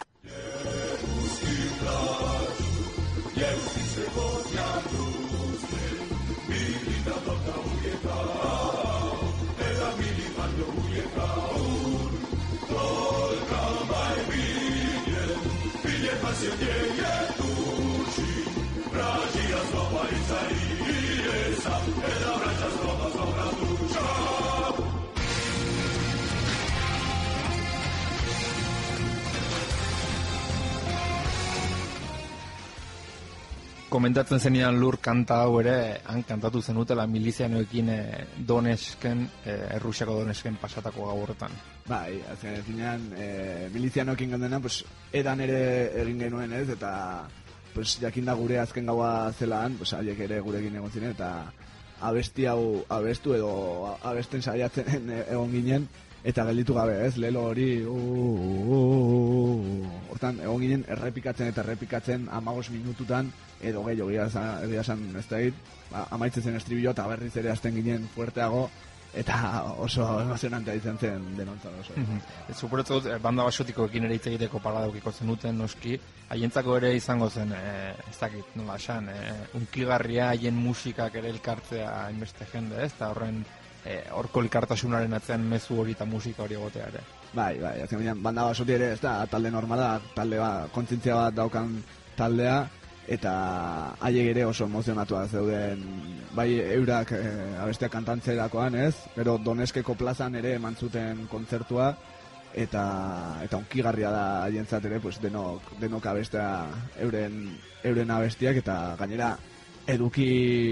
Komentatzen zenidan Lur kanta hau ere, han kantatu zenutela milizianoekin e, Donetsken, e, Errusiako Donetsken pasatako gau horretan. Bai, azken finean, e, milizianoekin gandena, pues, edan ere egin genuen ez, eta pues, jakinda gure azken gaua zelaan, pues, haiek ere gurekin egon ziren, eta abesti hau abestu edo abesten saiatzen egon ginen, eta gelditu gabe, ez, lelo hori, hortan, egon ginen errepikatzen eta errepikatzen amagos minututan, edo gehiago, egia esan ez da hit, amaitzen zen estribillo eta berriz ere azten ginen fuerteago, eta oso emozionantea izan zen denontzat oso. Ez suporatzen dut, banda basotikoekin ere hitz egiteko paradaukiko zenuten noski, haientzako ere izango zen, ez dakit, nola esan, unkigarria haien musikak ere elkartzea hainbeste jende, ez, eta horren horko elkartasunaren atzean mezu hori eta musika hori egotea ere. Bai, bai, azken bidean, banda basoti ere, ez da, talde normala, talde bat, kontzientzia bat daukan taldea, eta haiek ere oso emozionatua zeuden, bai eurak e, abesteak kantantzerakoan, ez? Pero Donetskeko plazan ere eman zuten kontzertua, eta eta onkigarria da haientzat ere, pues denok denok abestea euren euren abestiak, eta gainera eduki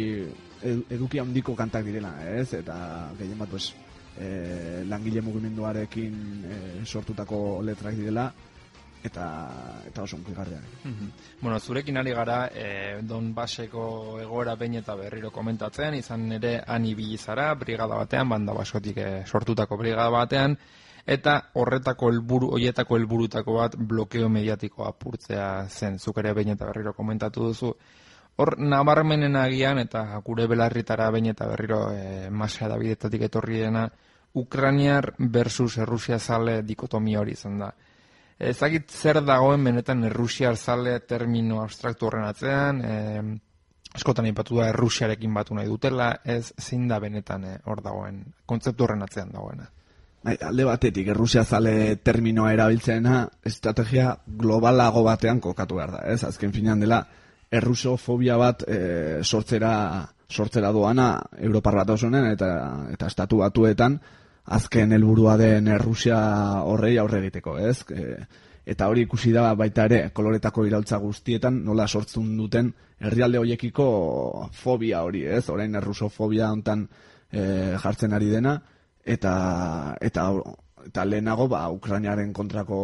eduki handiko kantak direla, ez? Eta gehien bat, pues, e, langile mugimenduarekin e, sortutako letrak direla, eta eta oso onkigarriak. Mm-hmm. Bueno, zurekin ari gara e, Donbasseko egoera behin eta berriro komentatzen, izan ere han ibili zara brigada batean, banda basotik e, sortutako brigada batean, eta horretako helburu, hoietako helburutako bat blokeo mediatikoa apurtzea zen, zuk ere behin eta berriro komentatu duzu. Hor, nabarmenen agian, eta gure belarritara behin eta berriro e, Masa Davidetatik etorri dena, Ukrainiar versus Errusia zale dikotomia hori izan da. Ezagit zer dagoen benetan Errusiar zale termino abstraktu horren atzean, e, askotan aipatu da Errusiarekin batu nahi dutela, ez zein da benetan hor e, dagoen, kontzeptu horren atzean dagoena. Bai, alde batetik, Errusia zale terminoa erabiltzena, estrategia globalago batean kokatu behar da, ez? Azken finean dela, errusofobia bat e, sortzera, sortzera doana Europar Batasunen eta, eta estatu batuetan azken helburua den Errusia horrei aurre egiteko, ez? E, eta hori ikusi da baita ere koloretako iraultza guztietan nola sortzen duten herrialde hoiekiko fobia hori, ez? Orain errusofobia hontan e, jartzen ari dena, eta eta eta lehenago ba Ukrainaren kontrako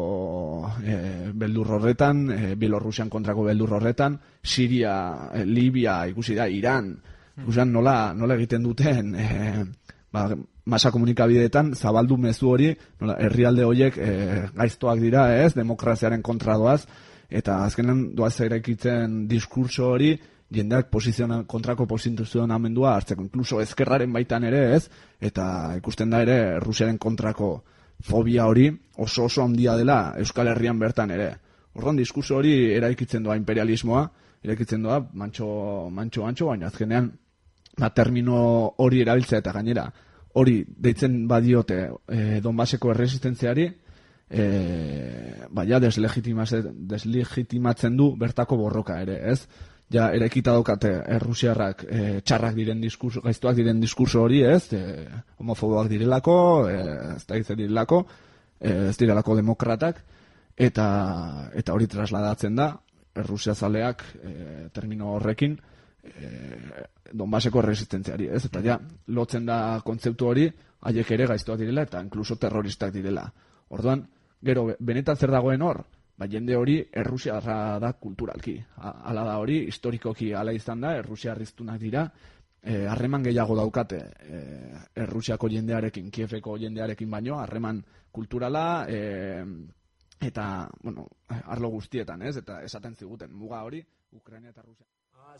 e, beldur horretan, e, Bielorrusian kontrako beldur horretan, Siria, e, Libia, ikusi da, Iran, ikusian nola, nola egiten duten e, ba, masa komunikabideetan zabaldu mezu hori, nola, herrialde horiek e, gaiztoak dira, ez, demokraziaren kontra doaz, eta azkenan doaz eraikitzen diskurso hori, jendeak posiziona, kontrako posizionamendua hartzeko, inkluso ezkerraren baitan ere, ez, eta ikusten da ere Rusiaren kontrako fobia hori oso oso handia dela Euskal Herrian bertan ere. Orduan diskurso hori eraikitzen doa imperialismoa, eraikitzen doa mantxo mantxo antxo, baina azkenean ba termino hori erabiltzea eta gainera hori deitzen badiote e, Donbaseko erresistentziari, e, baina deslegitimatzen du bertako borroka ere, ez? Ja, erekita daukate errusiarrak e, txarrak diren diskurso, gaiztuak diren diskurso hori, ez? E, homofoboak direlako, e, ez da izan direlako, e, ez direlako demokratak, eta, eta hori trasladatzen da, Errusia zaleak e, termino horrekin, e, Donbaseko resistentziari, ez? Eta ja, lotzen da kontzeptu hori, haiek ere gaiztuak direla, eta inkluso terroristak direla. Orduan, gero, benetan zer dagoen hor? Ba, jende hori errusiarra da kulturalki. Hala da hori, historikoki hala izan da, errusiarriztunak dira, harreman e, gehiago daukate e, Errusiako jendearekin, Kieveko jendearekin baino, harreman kulturala, e, eta, bueno, arlo guztietan, ez? Eta esaten ziguten, muga hori, Ukraina eta Rusia.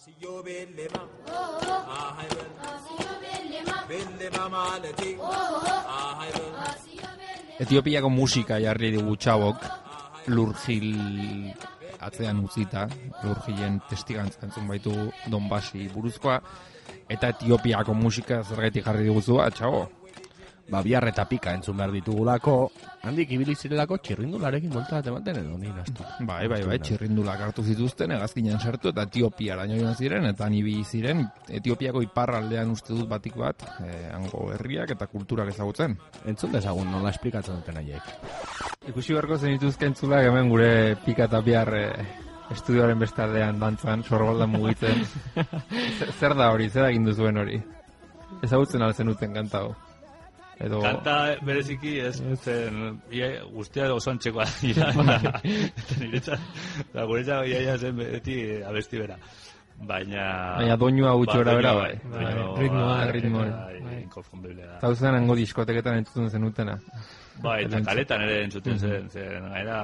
Etiopiako musika jarri dugu txabok, Lurgil atzean utzita, Lurgilen testigantza entzun baitu Donbasi buruzkoa, eta Etiopiako musika zergatik jarri diguzu, atxago? Ba, bihar eta pika entzun behar ditugulako, handik ibili zirelako txirrindularekin bolta bat ematen edo, nire astu. Bai, bai, bai, txirrindulak hartu zituzten, egazkinan sartu, eta Etiopiara joan ziren, eta nibi ziren, Etiopiako iparraldean uste dut batik bat, eh, hango herriak eta kulturak ezagutzen. Entzun dezagun, nola esplikatzen duten haiek. Ikusi beharko zen dituzke entzulak hemen gure pika eta bihar eh, estudioaren bestaldean dantzan, sorbaldan mugitzen. Zer da hori, zer egin duzuen hori? Ezagutzen alzen duten kanta hau. Edo... Kanta bereziki ez, zen guztia oso antxekoa dira, eta niretzat, eta guretzat iaia zen beti abesti bera. Baina... Baina doinua gutxora bera, bai. Ritmoa, ritmoa. Inkonfundiblea. Eta uzen hango diskoteketan entzuten zen utena. Bai, eta kaletan ere entzuten zen, zen, gaira,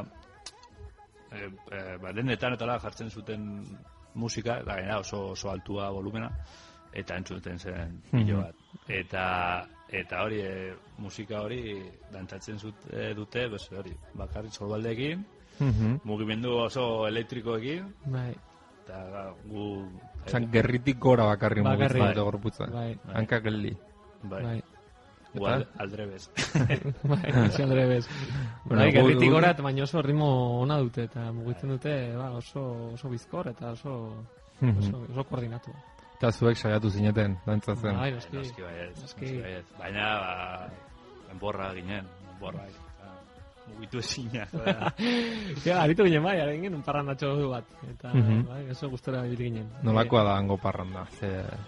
dendetan eta jartzen zuten musika, eta gaina oso, oso altua volumena, eta entzuten zen pilo bat. Eta... Eta hori, e, musika hori dantzatzen zut, e, dute, bes, hori, bakarrik sorbaldeekin, mm-hmm. mugimendu oso elektrikoekin, bai. Eta gu... Zan, gerritik gora bakarrik mugitzen dute gorputza. Bai. Hanka geldi. Bai. bai. Gu al, aldrebez. Bai, zi aldrebez. Bueno, bai, gerritik gora, baina oso ritmo ona dute, eta mugitzen dute ba, oso, oso bizkor, eta oso, mm-hmm. oso, oso koordinatu. Eta zuek saiatu zineten, dantzatzen. Bai, noski. Noski baiet, noski baiet. Baina, ba, enborra ginen, enborra. Mugitu ezina. Ja, aritu ginen bai, haren ginen un parrandatxo du bat. Eta, mm-hmm. bai, eso gustora bilit ginen. Nolakoa da hango parranda? Ze...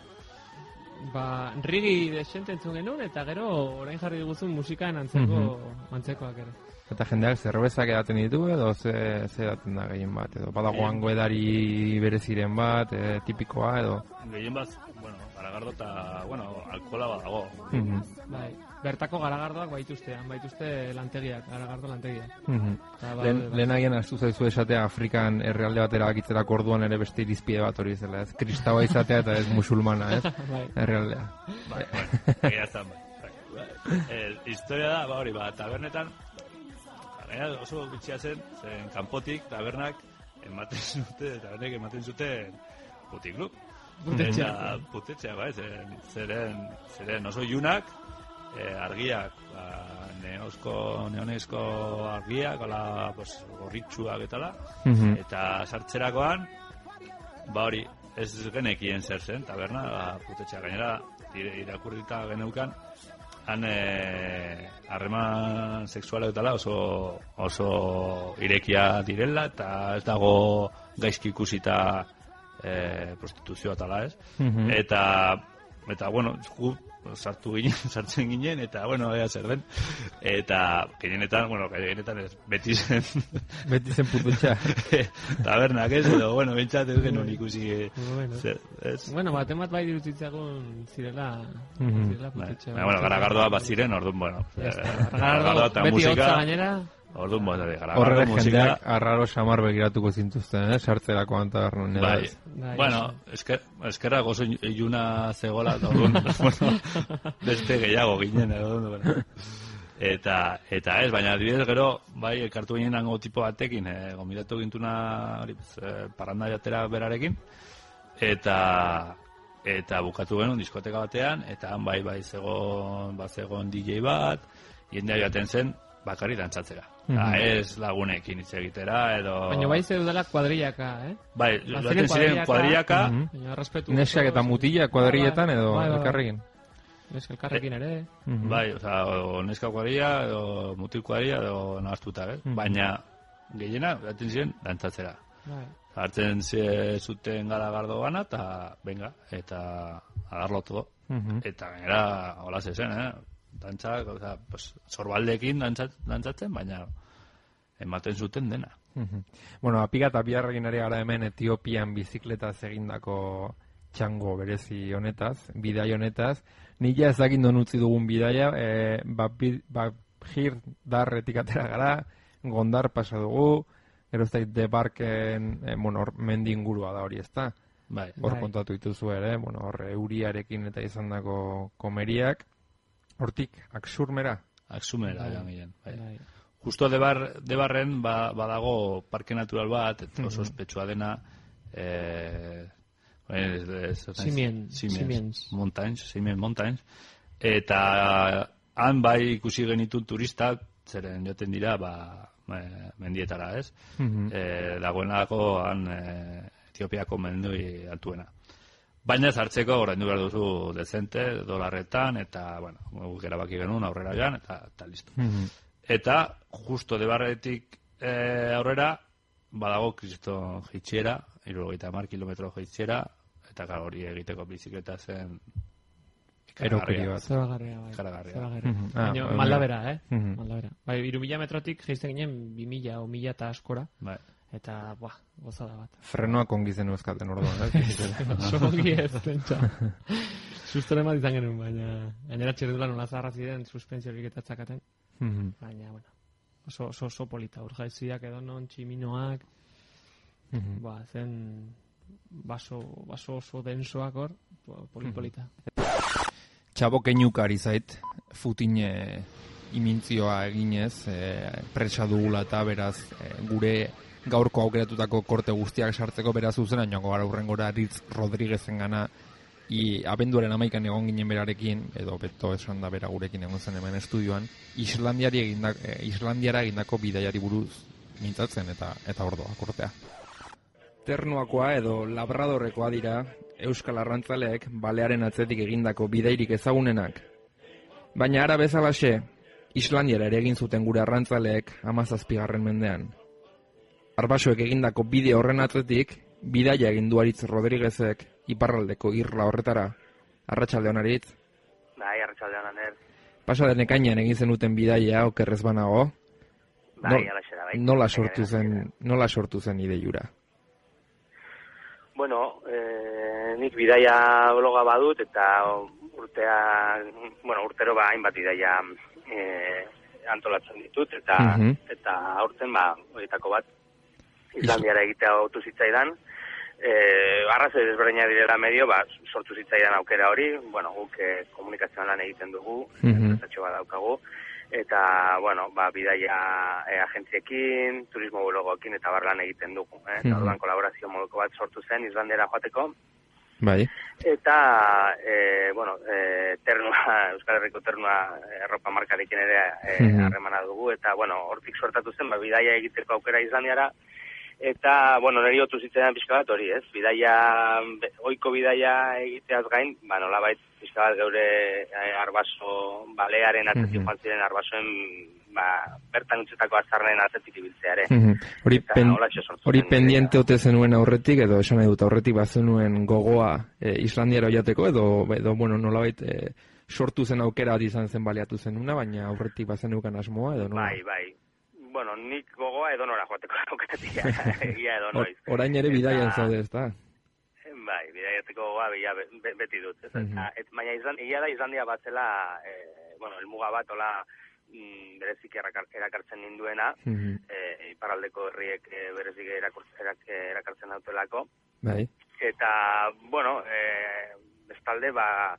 Ba, rigi desente entzun genuen, eta gero orain jarri diguzun musikaen antzeko, mm-hmm. antzekoak ere. Eta jendeak zerbezak edaten ditu edo ze, ze edaten da gehien bat, edo badagoango edari bereziren bat, e, tipikoa edo? Gehien bat, bueno, garagardo eta, bueno, alkohola badago. Mm-hmm. Bai, bertako garagardoak baituztean, baituzte lantegiak, garagardo lantegiak. Mm-hmm. Ba, Lehen, lehenagien astu zaizu esatea Afrikan herrialde batera bakitzerako orduan ere beste irizpide bat hori zela, ez? Kristaua izatea eta ez musulmana, ez? Bai. Herrialdea. Bai, bai, egia zan, bai. Eh, historia da, ba hori, ba, tabernetan, Gaina oso bitxia zen, zen kanpotik, tabernak, ematen zuten, tabernek ematen zuten putiklu. Putetxea. Putetxea, bai, zeren, zeren, zeren oso iunak, eh, argiak, ba, neosko, neonezko argiak, ala, pues, gorritxuak etala, mm-hmm. eta sartzerakoan, ba hori, ez genekien zer zen, taberna, ba, putetxea gainera, irakurrita geneukan, han harreman e, sexuala dutela oso, oso irekia direla eta ez dago gaizki ikusita e, prostituzioa tala, ez? Mm-hmm. Eta, eta, bueno, gu sartu ginen, sartzen ginen, eta, bueno, ea zer den. Eta, ginenetan, bueno, ginenetan ez, beti zen... Beti zen pututxa. Tabernak ez, edo, bueno, bentsat ez genuen ikusi... Bueno, zer, ez. Bueno, bat emat bai dirutitzagun zirela, mm-hmm. zirela pututxa. Ba, bueno, garagardoa bat ziren, orduan, bueno. Garagardoa eta beti musika, hotza gainera... Orduan, bueno, garagardoa horre musika... jendeak arraro samar begiratuko zintuzten, eh? Sartzerako antabernon. Bai, bai, bueno, esker, eskerra gozo iluna zegoela, eta orduan, bueno, beste gehiago ginen, orduan, bueno. Eta, eta ez, baina adibidez gero, bai, ekartu ginen hango tipo batekin, eh, gomidatu gintuna, hori, eh, parranda jatera berarekin, eta, eta bukatu genuen diskoteka batean, eta han bai bai zegoen, bat zegoen D J bat, jendea joaten zen, bakarri dantzatzera. Mm -hmm. Ez lagunekin hitz egitera, edo... Baina bai zeudela kuadrillaka, eh? Bai, joaten ziren kuadrillaka... Mm -hmm. Neskak eta mutila kuadrilletan edo bai, bai, elkarrekin. Neska elkarrekin ere. Mm -hmm. Bai, oza, o neska kuadrilla, edo mutil kuadrilla, edo nahaztuta, eh? Mm -hmm. Baina gehiena, joaten ziren dantzatzera. Bai. Hartzen zuten garagardo gana, eta venga, eta agarlo todo. Mm -hmm. Eta gainera, hola zezen, eh? Dantzak, oza, pues, zorbaldekin dantzat, dantzatzen, baina ematen zuten dena. Mm-hmm. Bueno, apiga eta biharrekin ari gara hemen Etiopian bizikletaz egindako txango berezi honetaz, bidai honetaz. Nila ezakin don utzi dugun bidaia, e, Babjir darretik atera gara, Gondar pasa dugu, gero ez da debarken, e, bueno, hor mendi ingurua da hori, ez da? Bai. Hor Bai. kontatu dituzu ere, bueno, hor euriarekin eta izandako komeriak. Hortik, Aksurmera? Aksumera, Bai. joan ginen, bai. Bai. Justo debar, debarren ba, badago parke natural bat, oso ospetsua dena, eh, es, es, es, Simien, Simiens, Simiens. Mountains, Simien Mountains, eta han bai ikusi genitun turistak, zeren joten dira, ba, mendietara, ez? Mhm. Eh, dagoenako han eh, Etiopiako mendui altuena. Baina zartzeko oraindu behar duzu dezente, dolarretan, eta, bueno, guk erabaki genuen aurrera joan, eta, eta listo. Mhm. Eta, justo debarretik e, aurrera, badago kriston jitxiera, hirurogeita hamar kilometro jitxiera, eta gara hori egiteko bizikleta zen Erokeri bat. Zoragarria, bai. Ikaragarria. Zoragarria. Mhm. Ah, Baina, bai, maldabera, bai. eh? Mhm. Maldabera. Bai, iru mila metrotik jaizten ginen, bi mila o mila eta askora. Bai. Eta, buah, gozada bat. Frenoak ongi zen euskaten orduan, ez? Oso ongi ez, pentsa. Sustore bat izan genuen, baina gainera txerdula nola zaharra ziren suspensiorik eta txakaten. Mhm. Baina, bueno, oso, oso, oso polita. Urjaiziak edo non, tximinoak, Mhm. ba, zen baso, baso oso densoak hor, polipolita. Txabo keinuka ari zait, futine imintzioa eginez, e, presa dugula eta beraz e, gure gaurko aukeratutako korte guztiak sartzeko beraz zuzen, ainoako gara urrengora Aritz Rodriguezen gana, i abenduaren amaikan egon ginen berarekin, edo beto esan da bera gurekin egon zen hemen estudioan, Islandiari egindak, e, Islandiara egindako bidaiari buruz mintzatzen eta eta ordoa kortea. Ternuakoa edo Labradorrekoa dira Euskal Arrantzaleek balearen atzetik egindako bidairik ezagunenak. Baina ara bezalaxe, Islandiara ere egin zuten gure arrantzaleek hamazazpigarren mendean. Arbasoek egindako bide horren atzetik, bidaia egin du Aritz Rodriguezek iparraldeko irla horretara. Arratsalde on Aritz. Bai, arratsalde on Aner. Pasa den ekainean egin zenuten bidaia okerrez banago. Bai, alaxe da, bai. Nola sortu zen, nola sortu zen ideiura? Bueno, eh, nik bidaia bloga badut eta urtea, bueno, urtero ba hainbat bidaia eh, antolatzen ditut eta Mhm. eta aurten ba horietako bat Islandiara egitea autu zitzaidan. Eh, arrazoi desberdinak direla medio, ba sortu zitzaidan aukera hori. Bueno, guk eh, komunikazioan lan egiten dugu, Mhm. enprestatxo bat daukagu. Eta, bueno, ba, bidaia e, agentziekin, turismo blogoekin eta barlan egiten dugu. Eh? Eta Mhm. orduan kolaborazio moduko bat sortu zen Islandiara joateko. Bai. Eta, e, bueno, e, ternua, Euskal Herriko ternua erropa markarekin ere e, Mhm. harremana dugu. Eta, bueno, hortik sortatu zen, ba, bidaia egiteko aukera Islandiara. Eta, bueno, niri otu zitzaidan pixka bat hori, ez? Bidaia, be, oiko bidaia egiteaz gain, ba, nolabait pixka bat geure e, arbaso, balearen atzetik Mhm. joan ziren arbasoen, ba, bertan utzetako azarren atzetik ibiltzea ere. Mhm. Hori, Eta pen, holaxe sortu hori zen pendiente ote zenuen aurretik, edo esan nahi dut aurretik bazenuen gogoa e, Islandiara joateko, edo, edo bueno, nolabait e, sortu zen aukera bat izan zen baliatu zenuna, baina aurretik bazenukan asmoa, edo nola? Bai, bai. Bueno, nik gogoa edonora joateko aukeratia, egia edo Or, noiz. orain ere bidaian Eta- zaude, ezta? Bai, bidaiateko gogoa bila be, be, beti dut. Ez? Mhm. Eta, et, baina izan, egia da Islandia batzela, e, bueno, elmuga bat, ola, mm, berezik erakar, erakartzen ninduena, Mhm. e, iparraldeko herriek e, berezik erakor, erak, erakartzen dautelako. Bai. Eta, bueno, e, bestalde, ba,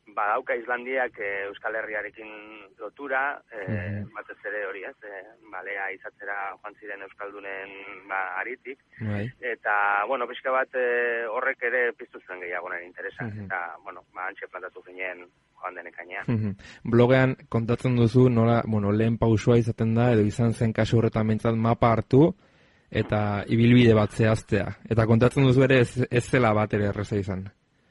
badauka Islandiak e, Euskal Herriarekin lotura, e, mm. batez ere hori ez, e, balea izatzera joan ziren Euskaldunen ba, aritik, bai. eta, bueno, pixka bat e, horrek ere piztu zuen gehiagonen interesan, mm-hmm. eta, bueno, ba, antxe plantatu ginen joan den ekainean. Mm-hmm. Blogean kontatzen duzu, nola, bueno, lehen pausua izaten da, edo izan zen kasu horretan mentzat mapa hartu, eta ibilbide bat zehaztea. Eta kontatzen duzu ere ez, ez zela bat ere erreza izan.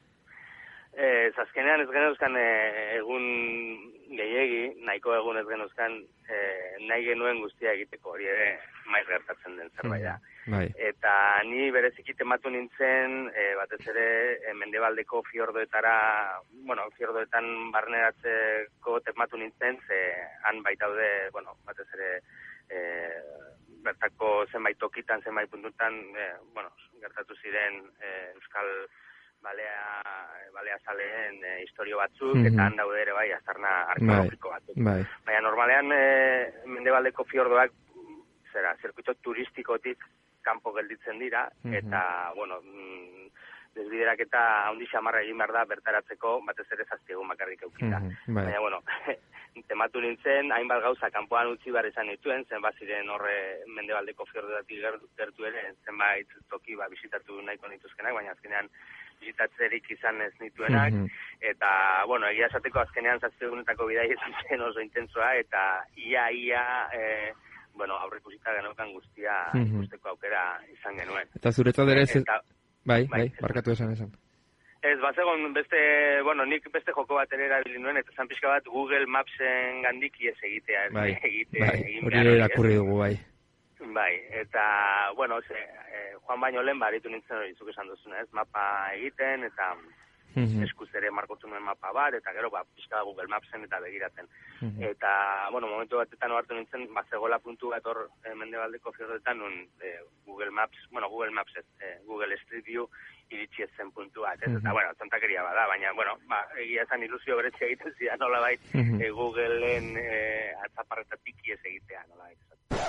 Ez azkenean ez genuzkan e, egun gehiegi, nahiko egun ez genuzkan e, nahi genuen guztia egiteko, hori ere maiz gertatzen den zerbait da. Bai. Eta ni bereziki tematu nintzen, e, batez ere e, mendebaldeko fiordoetara, bueno, fiordoetan barneratzeko tematu nintzen, ze han baitaude, bueno, batez ere e, bertako zenbait tokitan, zenbait puntutan, e, bueno, gertatu ziren e, Euskal balea, balea zaleen e, historio batzuk, mm-hmm. eta han daude ere bai, aztarna arkeologiko batzuk. Bai. Baina normalean e, mendebaldeko fiordoak, zera, zirkuito turistikotik kanpo gelditzen dira, mm-hmm. eta, bueno, mm, desbiderak eta handi xamarra egin behar da bertaratzeko, batez ere zaztiegun bakarrik eukita. Mm-hmm. Bai. Baina, bueno, tematu nintzen, hainbat gauza kanpoan utzi behar izan dituen, zenbat ziren horre mendebaldeko fiordoetik gertu ere, zenbait toki ba, bisitatu nahiko nituzkenak, baina azkenean bizitatzerik izan ez nituenak, mm-hmm. eta, bueno, egia esateko azkenean zaztegunetako bidai izan zen oso intensoa, eta ia, ia, e, bueno, aurreikusita geneukan guztia mm-hmm. ikusteko aukera izan genuen. Eta zuretzat ere ez... Eta, bai, bai, bai, barkatu esan esan. Ez, bazegon beste, bueno, nik beste joko bat ere erabili nuen, eta zan pixka bat Google Mapsen gandik iez egitea. Bai, egite, bai, hori ere irakurri dugu, bai. Bai, eta, bueno, ze, eh, Juan baino lehen baritu nintzen hori zuk esan duzuna, ez, mapa egiten, eta mm-hmm. eskuz ere markotu nuen mapa bat, eta gero, ba, pixka Google Mapsen eta begiratzen. Mm-hmm. Eta, bueno, momentu batetan ohartu nintzen, bazegola puntu bat hor eh, mendebaldeko fiordetan, nun eh, Google Maps, bueno, Google Maps ez, eh, Google Street View iritsi ezen puntu bat, ez, mm-hmm. eta, bueno, tontakeria bada, baina, bueno, ba, egia esan ilusio berezia egiten zidan, nola bait, mm-hmm. eh, Googleen eh, atzaparretatik iez egitea, nola bait.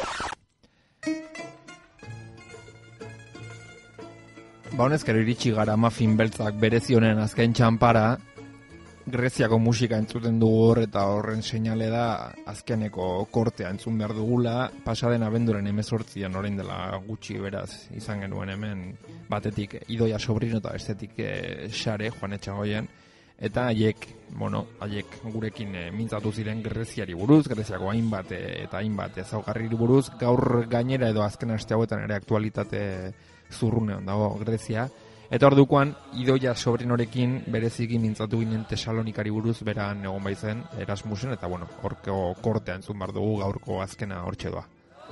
Ba honezkero iritsi gara Muffin beltzak berezi honen azken txanpara, Greziako musika entzuten dugu hor eta horren seinale da azkeneko kortea entzun behar dugula, pasaden abenduren hemezortzian orain dela gutxi beraz izan genuen hemen batetik Idoia Sobrino eta bestetik e, Xare Juan Etxagoien, eta haiek, bueno, haiek gurekin e, mintzatu ziren Greziari buruz, Greziako hainbat e, eta hainbat ezaugarriri buruz, gaur gainera edo azken aste hauetan ere aktualitate zurrunean dago Grezia. Eta ordukoan, Idoia Sobrinorekin bereziki mintzatu ginen Tesalonikari buruz beran egon baizen Erasmusen, eta bueno, horko kortea entzun behar dugu gaurko azkena hortxe doa.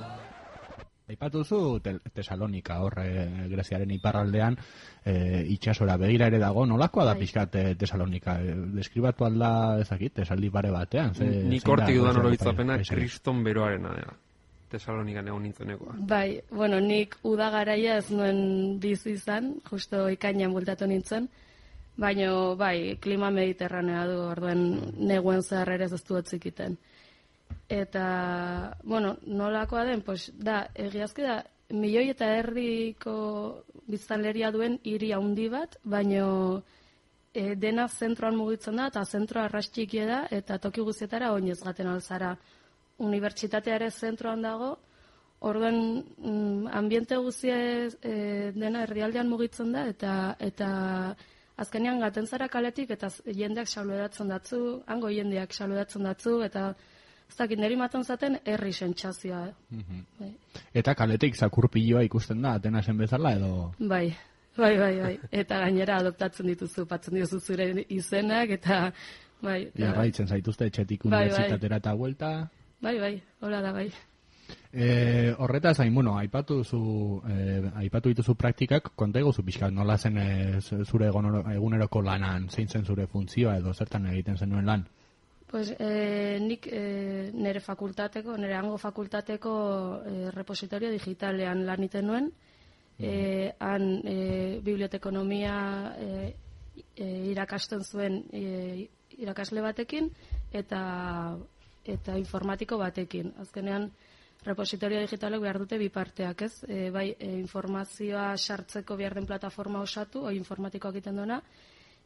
Aipatu zu Tesalonika hor e, Greziaren iparraldean e, itxasora begira ere dago, nolakoa da pixkat e, Tesalonika? E, deskribatu alda ezakit, esaldi pare batean? Ze, Nik hortik dudan oroitzapena kriston beroarena dela. Tesalonikan egon nintzenekoa. Bai, bueno, nik uda garaia ez nuen bizi izan, justo ikainan bultatu nintzen, baina bai, klima mediterranea du, orduen neguen zehar ere ez du otzikiten. Eta, bueno, nolakoa den, pues, da, egiazki da, milioi eta erdiko biztanleria duen hiri handi bat, baina e, dena zentroan mugitzen da, eta zentroa arrastikie da, eta toki guztietara oinez gaten alzara. Unibertsitateare zentroan dago, orduan mm, ambiente guztia e, dena erdialdean mugitzen da, eta eta azkenean gaten zara kaletik, eta jendeak saludatzen datzu, hango jendeak saludatzen datzu, eta ez dakit niri maten zaten herri sentsazioa. Mm-hmm. Bai. Eta kaletik zakurpiloa ikusten da, Atenasen bezala edo? Bai, bai, bai, bai. Eta gainera adoptatzen dituzu, patzen dituzu zure izenak, eta bai. Jarraitzen zaituzte etxetik unibertsitatera eta buelta? Bai, bai, hola da, bai. E, horretaz, hain, bueno, aipatu, zu, e, aipatu dituzu praktikak, konta egozu pixkat, nola zen e, zure eguneroko lanan, zein zen zure funtzioa edo zertan egiten zenuen lan? Pues, e, nik e, nire fakultateko, nire hango fakultateko e, repositorio digitalean lan iten nuen, e, han e, bibliotekonomia e, e, irakasten zuen e, irakasle batekin, eta eta informatiko batekin. Azkenean, repositorio digitalek behar dute bi parteak, ez? E, bai, e, informazioa sartzeko behar den plataforma osatu, o informatikoak egiten duena,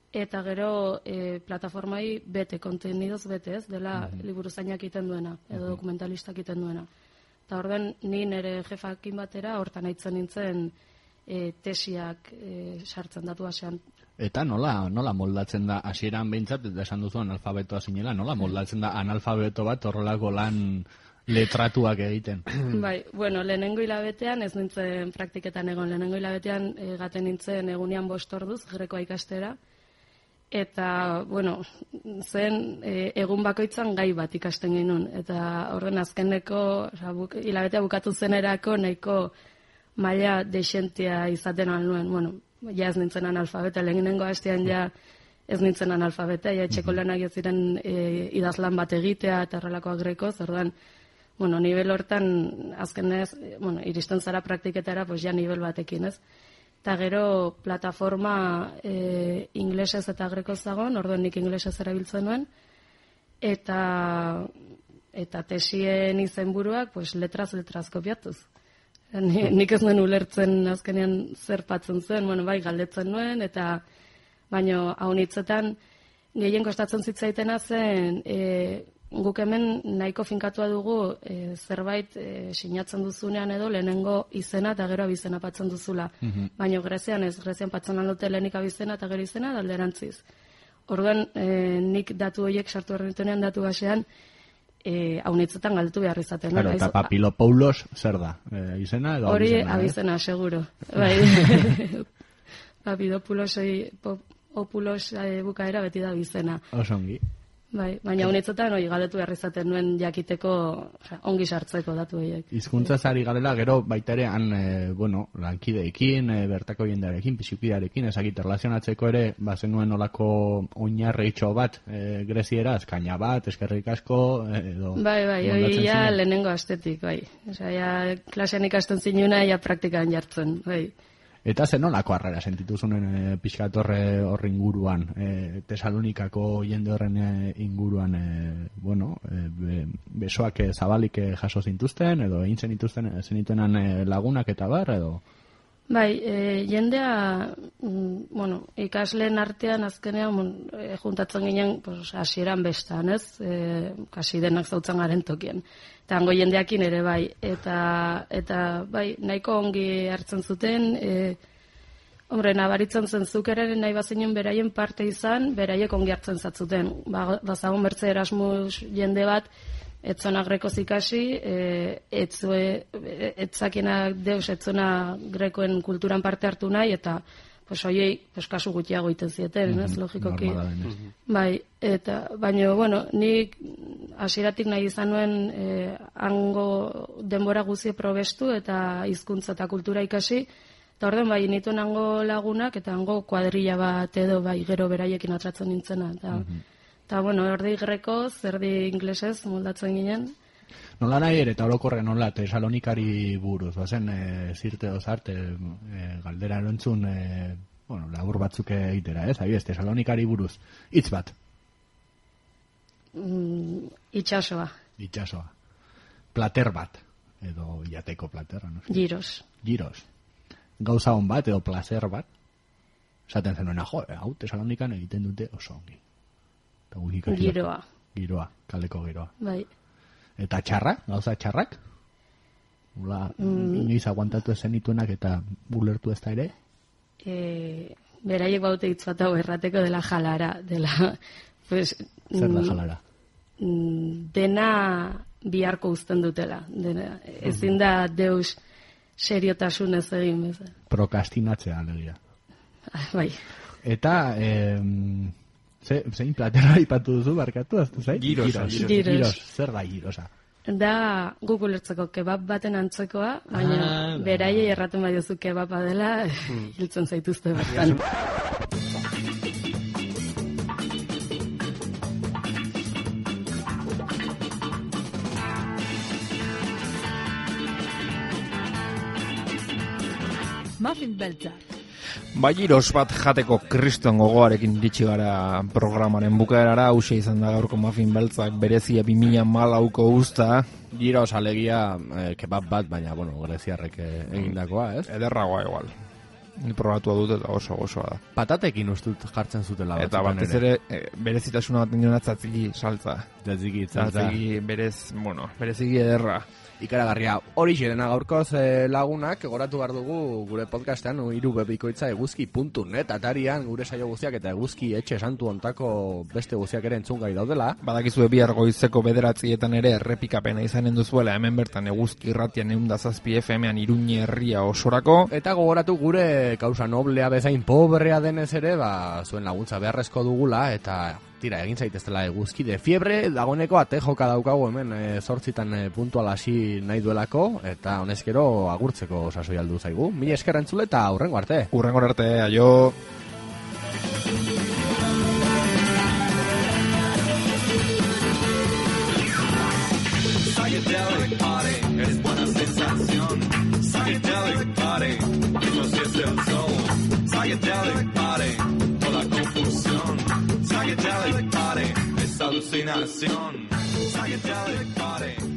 eta gero e, plataformai bete, kontenidoz bete, ez, dela Mhm. liburuzainak iten duena, edo Mhm. dokumentalistak iten duena. Eta orduan, ni nire jefakin batera, hortan aitzen nintzen e, tesiak e, sartzen datu asean. Eta nola, nola moldatzen da, hasieran behintzat, eta esan duzu analfabetoa zinela, nola moldatzen da analfabeto bat horrelako lan letratuak egiten? Bai, bueno, lehenengo hilabetean, ez nintzen praktiketan egon, lehenengo hilabetean e, gaten nintzen egunean bost orduz, grekoa ikastera, eta, bueno, zen e, egun bakoitzan gai bat ikasten genuen, eta orden azkeneko, oza, buk, hilabetea bukatu zenerako nahiko maila desentia izaten alnuen, bueno, ja ez nintzen analfabeta, lehenengo hastean ja ez nintzen analfabeta, ja etxeko lanak ez ziren e, idazlan bat egitea eta horrelakoak grekoz, orduan, bueno, nivel hortan azkenez, bueno, iristen zara praktiketara, pues ja nivel batekin, ez? Eta gero plataforma e, inglesez eta grekoz dagoen, orduan nik inglesez erabiltzen nuen, eta eta tesien izenburuak, pues letraz letraz kopiatuz. Ni, nik ez nuen ulertzen azkenean zer patzen zen, bueno, bai, galdetzen nuen, eta baino haunitzetan gehien kostatzen zitzaitena zen, e, guk hemen nahiko finkatua dugu e, zerbait e, sinatzen duzunean edo lehenengo izena eta gero abizena patzen duzula. Mhm. Baina Grezian ez, Grezian patzen aldote lehenik abizena eta gero izena da alderantziz. Orduan, e, nik datu horiek sartu erritunean datu basean, e, haunitzetan galdetu behar izaten. Claro, eta Papilopoulos zer da? E, izena edo hori abizena? abizena, seguro. Bai. Papidopulosoi, Opulos e, bukaera beti da abizena. Osongi. Bai, baina honetzotan hori galdetu behar izaten nuen jakiteko, osea, ongi sartzeko datu horiek. Hizkuntza zari garela, gero baita ere han, e, bueno, lankideekin, e, bertako jendearekin, pixukidarekin, ezakit, erlazionatzeko ere, bazen nuen olako oinarreitxo bat, e, greziera, eskaina bat, eskerrik asko, e, edo... Bai, bai, hori ja lehenengo astetik, bai. Osea, ja klasean ikasten zinuna, ja praktikan jartzen, bai. Eta zen nolako harrera sentitu zuen e, pixkat horre horri inguruan, e, Tesalonikako jende horren e, inguruan, e, bueno, e, be, besoak e, zabalik e, jaso zintuzten, edo egin zenituzten, zenituenan e, lagunak eta bar, edo? Bai, e, jendea, mm, bueno, ikasleen artean azkenean bon, e, juntatzen ginen, pues, hasieran bestan, ez? E, kasi denak zautzen garen tokien. Eta hango jendeakin ere bai, eta, eta bai, nahiko ongi hartzen zuten, e, hombre, nabaritzen zen zukeren nahi bazinen beraien parte izan, beraiek ongi hartzen zatzuten. Ba, bazagun bertze Erasmus jende bat, etzona grekoz ikasi, e, etzue, etzakinak deus etzona grekoen kulturan parte hartu nahi, eta pues hoiei pues kasu gutxiago iten zieten, ez, logikoki. Bai, eta, baina, bueno, nik hasieratik nahi izan nuen eh, hango denbora guzie probestu eta hizkuntza eta kultura ikasi, eta orden bai, nituen hango lagunak eta hango kuadrilla bat edo bai gero beraiekin atratzen nintzena, eta, eta bueno, erdi grekoz, erdi inglesez moldatzen ginen. Nola nahi ere, eta orokorren nola, Tesalonikari buruz, bazen, e, zirte dozarte, e, galdera erantzun, e, bueno, labur batzuk egitera, ez, ahi ez, Tesalonikari buruz, hitz bat. Mm, itxasoa. Itxasoa. Plater bat, edo jateko platerra, no? Giros. Giros. Gauza hon bat, edo placer bat, esaten zenuena, jo, hau Tesalonikan egiten dute oso ongi. Giroa. Giroa, kaleko giroa. Bai. Eta txarrak, gauza txarrak? Ula, mm. inoiz aguantatu ezen dituenak eta bulertu ez da ere? E, beraiek baute hitz bat hau errateko dela jalara. Dela, pues, zer da jalara? Dena biharko uzten dutela. Dena, ezin da deus seriotasunez egin bezala. Prokastinatzea, alegia. Bai. Eta... Eh, Ze, zein platera ipatu duzu, barkatu, aztu zait? Girosa. Giros. Giros. Giros. Zer da girosa? Da guk ulertzeko kebab baten antzekoa, baina ah, beraiei erraten badiozu kebaba dela, hmm. hiltzen zaituzte bertan. Muffin beltza. Bai, giros bat jateko kriston gogoarekin iritsi gara programaren bukaerara, hausia izan da gaurko muffin beltzak berezia bi mila hamalauko usta. Giros alegia eh, kebab bat, baina, bueno, greziarrek egindakoa, ez? Ederragoa igual. Ni probatu dut eta oso gozoa da. Patatekin ustut jartzen zutela batzutan eta batez ere e, berezitasuna bat nion tzatziki saltza. Tzatziki, saltza. Tzatziki berez, bueno, bereziki ederra. Ikaragarria. Hori xerena gaurkoz eh, lagunak, goratu behar dugu gure podcastean hiru bebikoitza eguzki puntu net atarian gure saio guztiak eta eguzki etxe santu ontako beste guztiak ere entzungai daudela. Badakizu bihar goizeko bederatzietan ere errepikapena izanen duzuela hemen bertan eguzki irratian ehun eta zazpi F M-an Iruña herria osorako. Eta gogoratu gure kausa noblea bezain pobrea denez ere, ba, zuen laguntza beharrezko dugula eta tira, egin zaiteztela eguzki de fiebre, dagoeneko ate joka daukagu hemen e, zortzitan e, puntual hasi nahi duelako, eta honezkero agurtzeko sasoi aldu zaigu. Mila esker entzule eta hurrengo arte. Hurrengo arte, aio. Psychedelic party es buena sensación. Psychedelic party, no sé si el sol. Psychedelic party, toda confusión. Psychedelic party, es alucinación. Psychedelic party.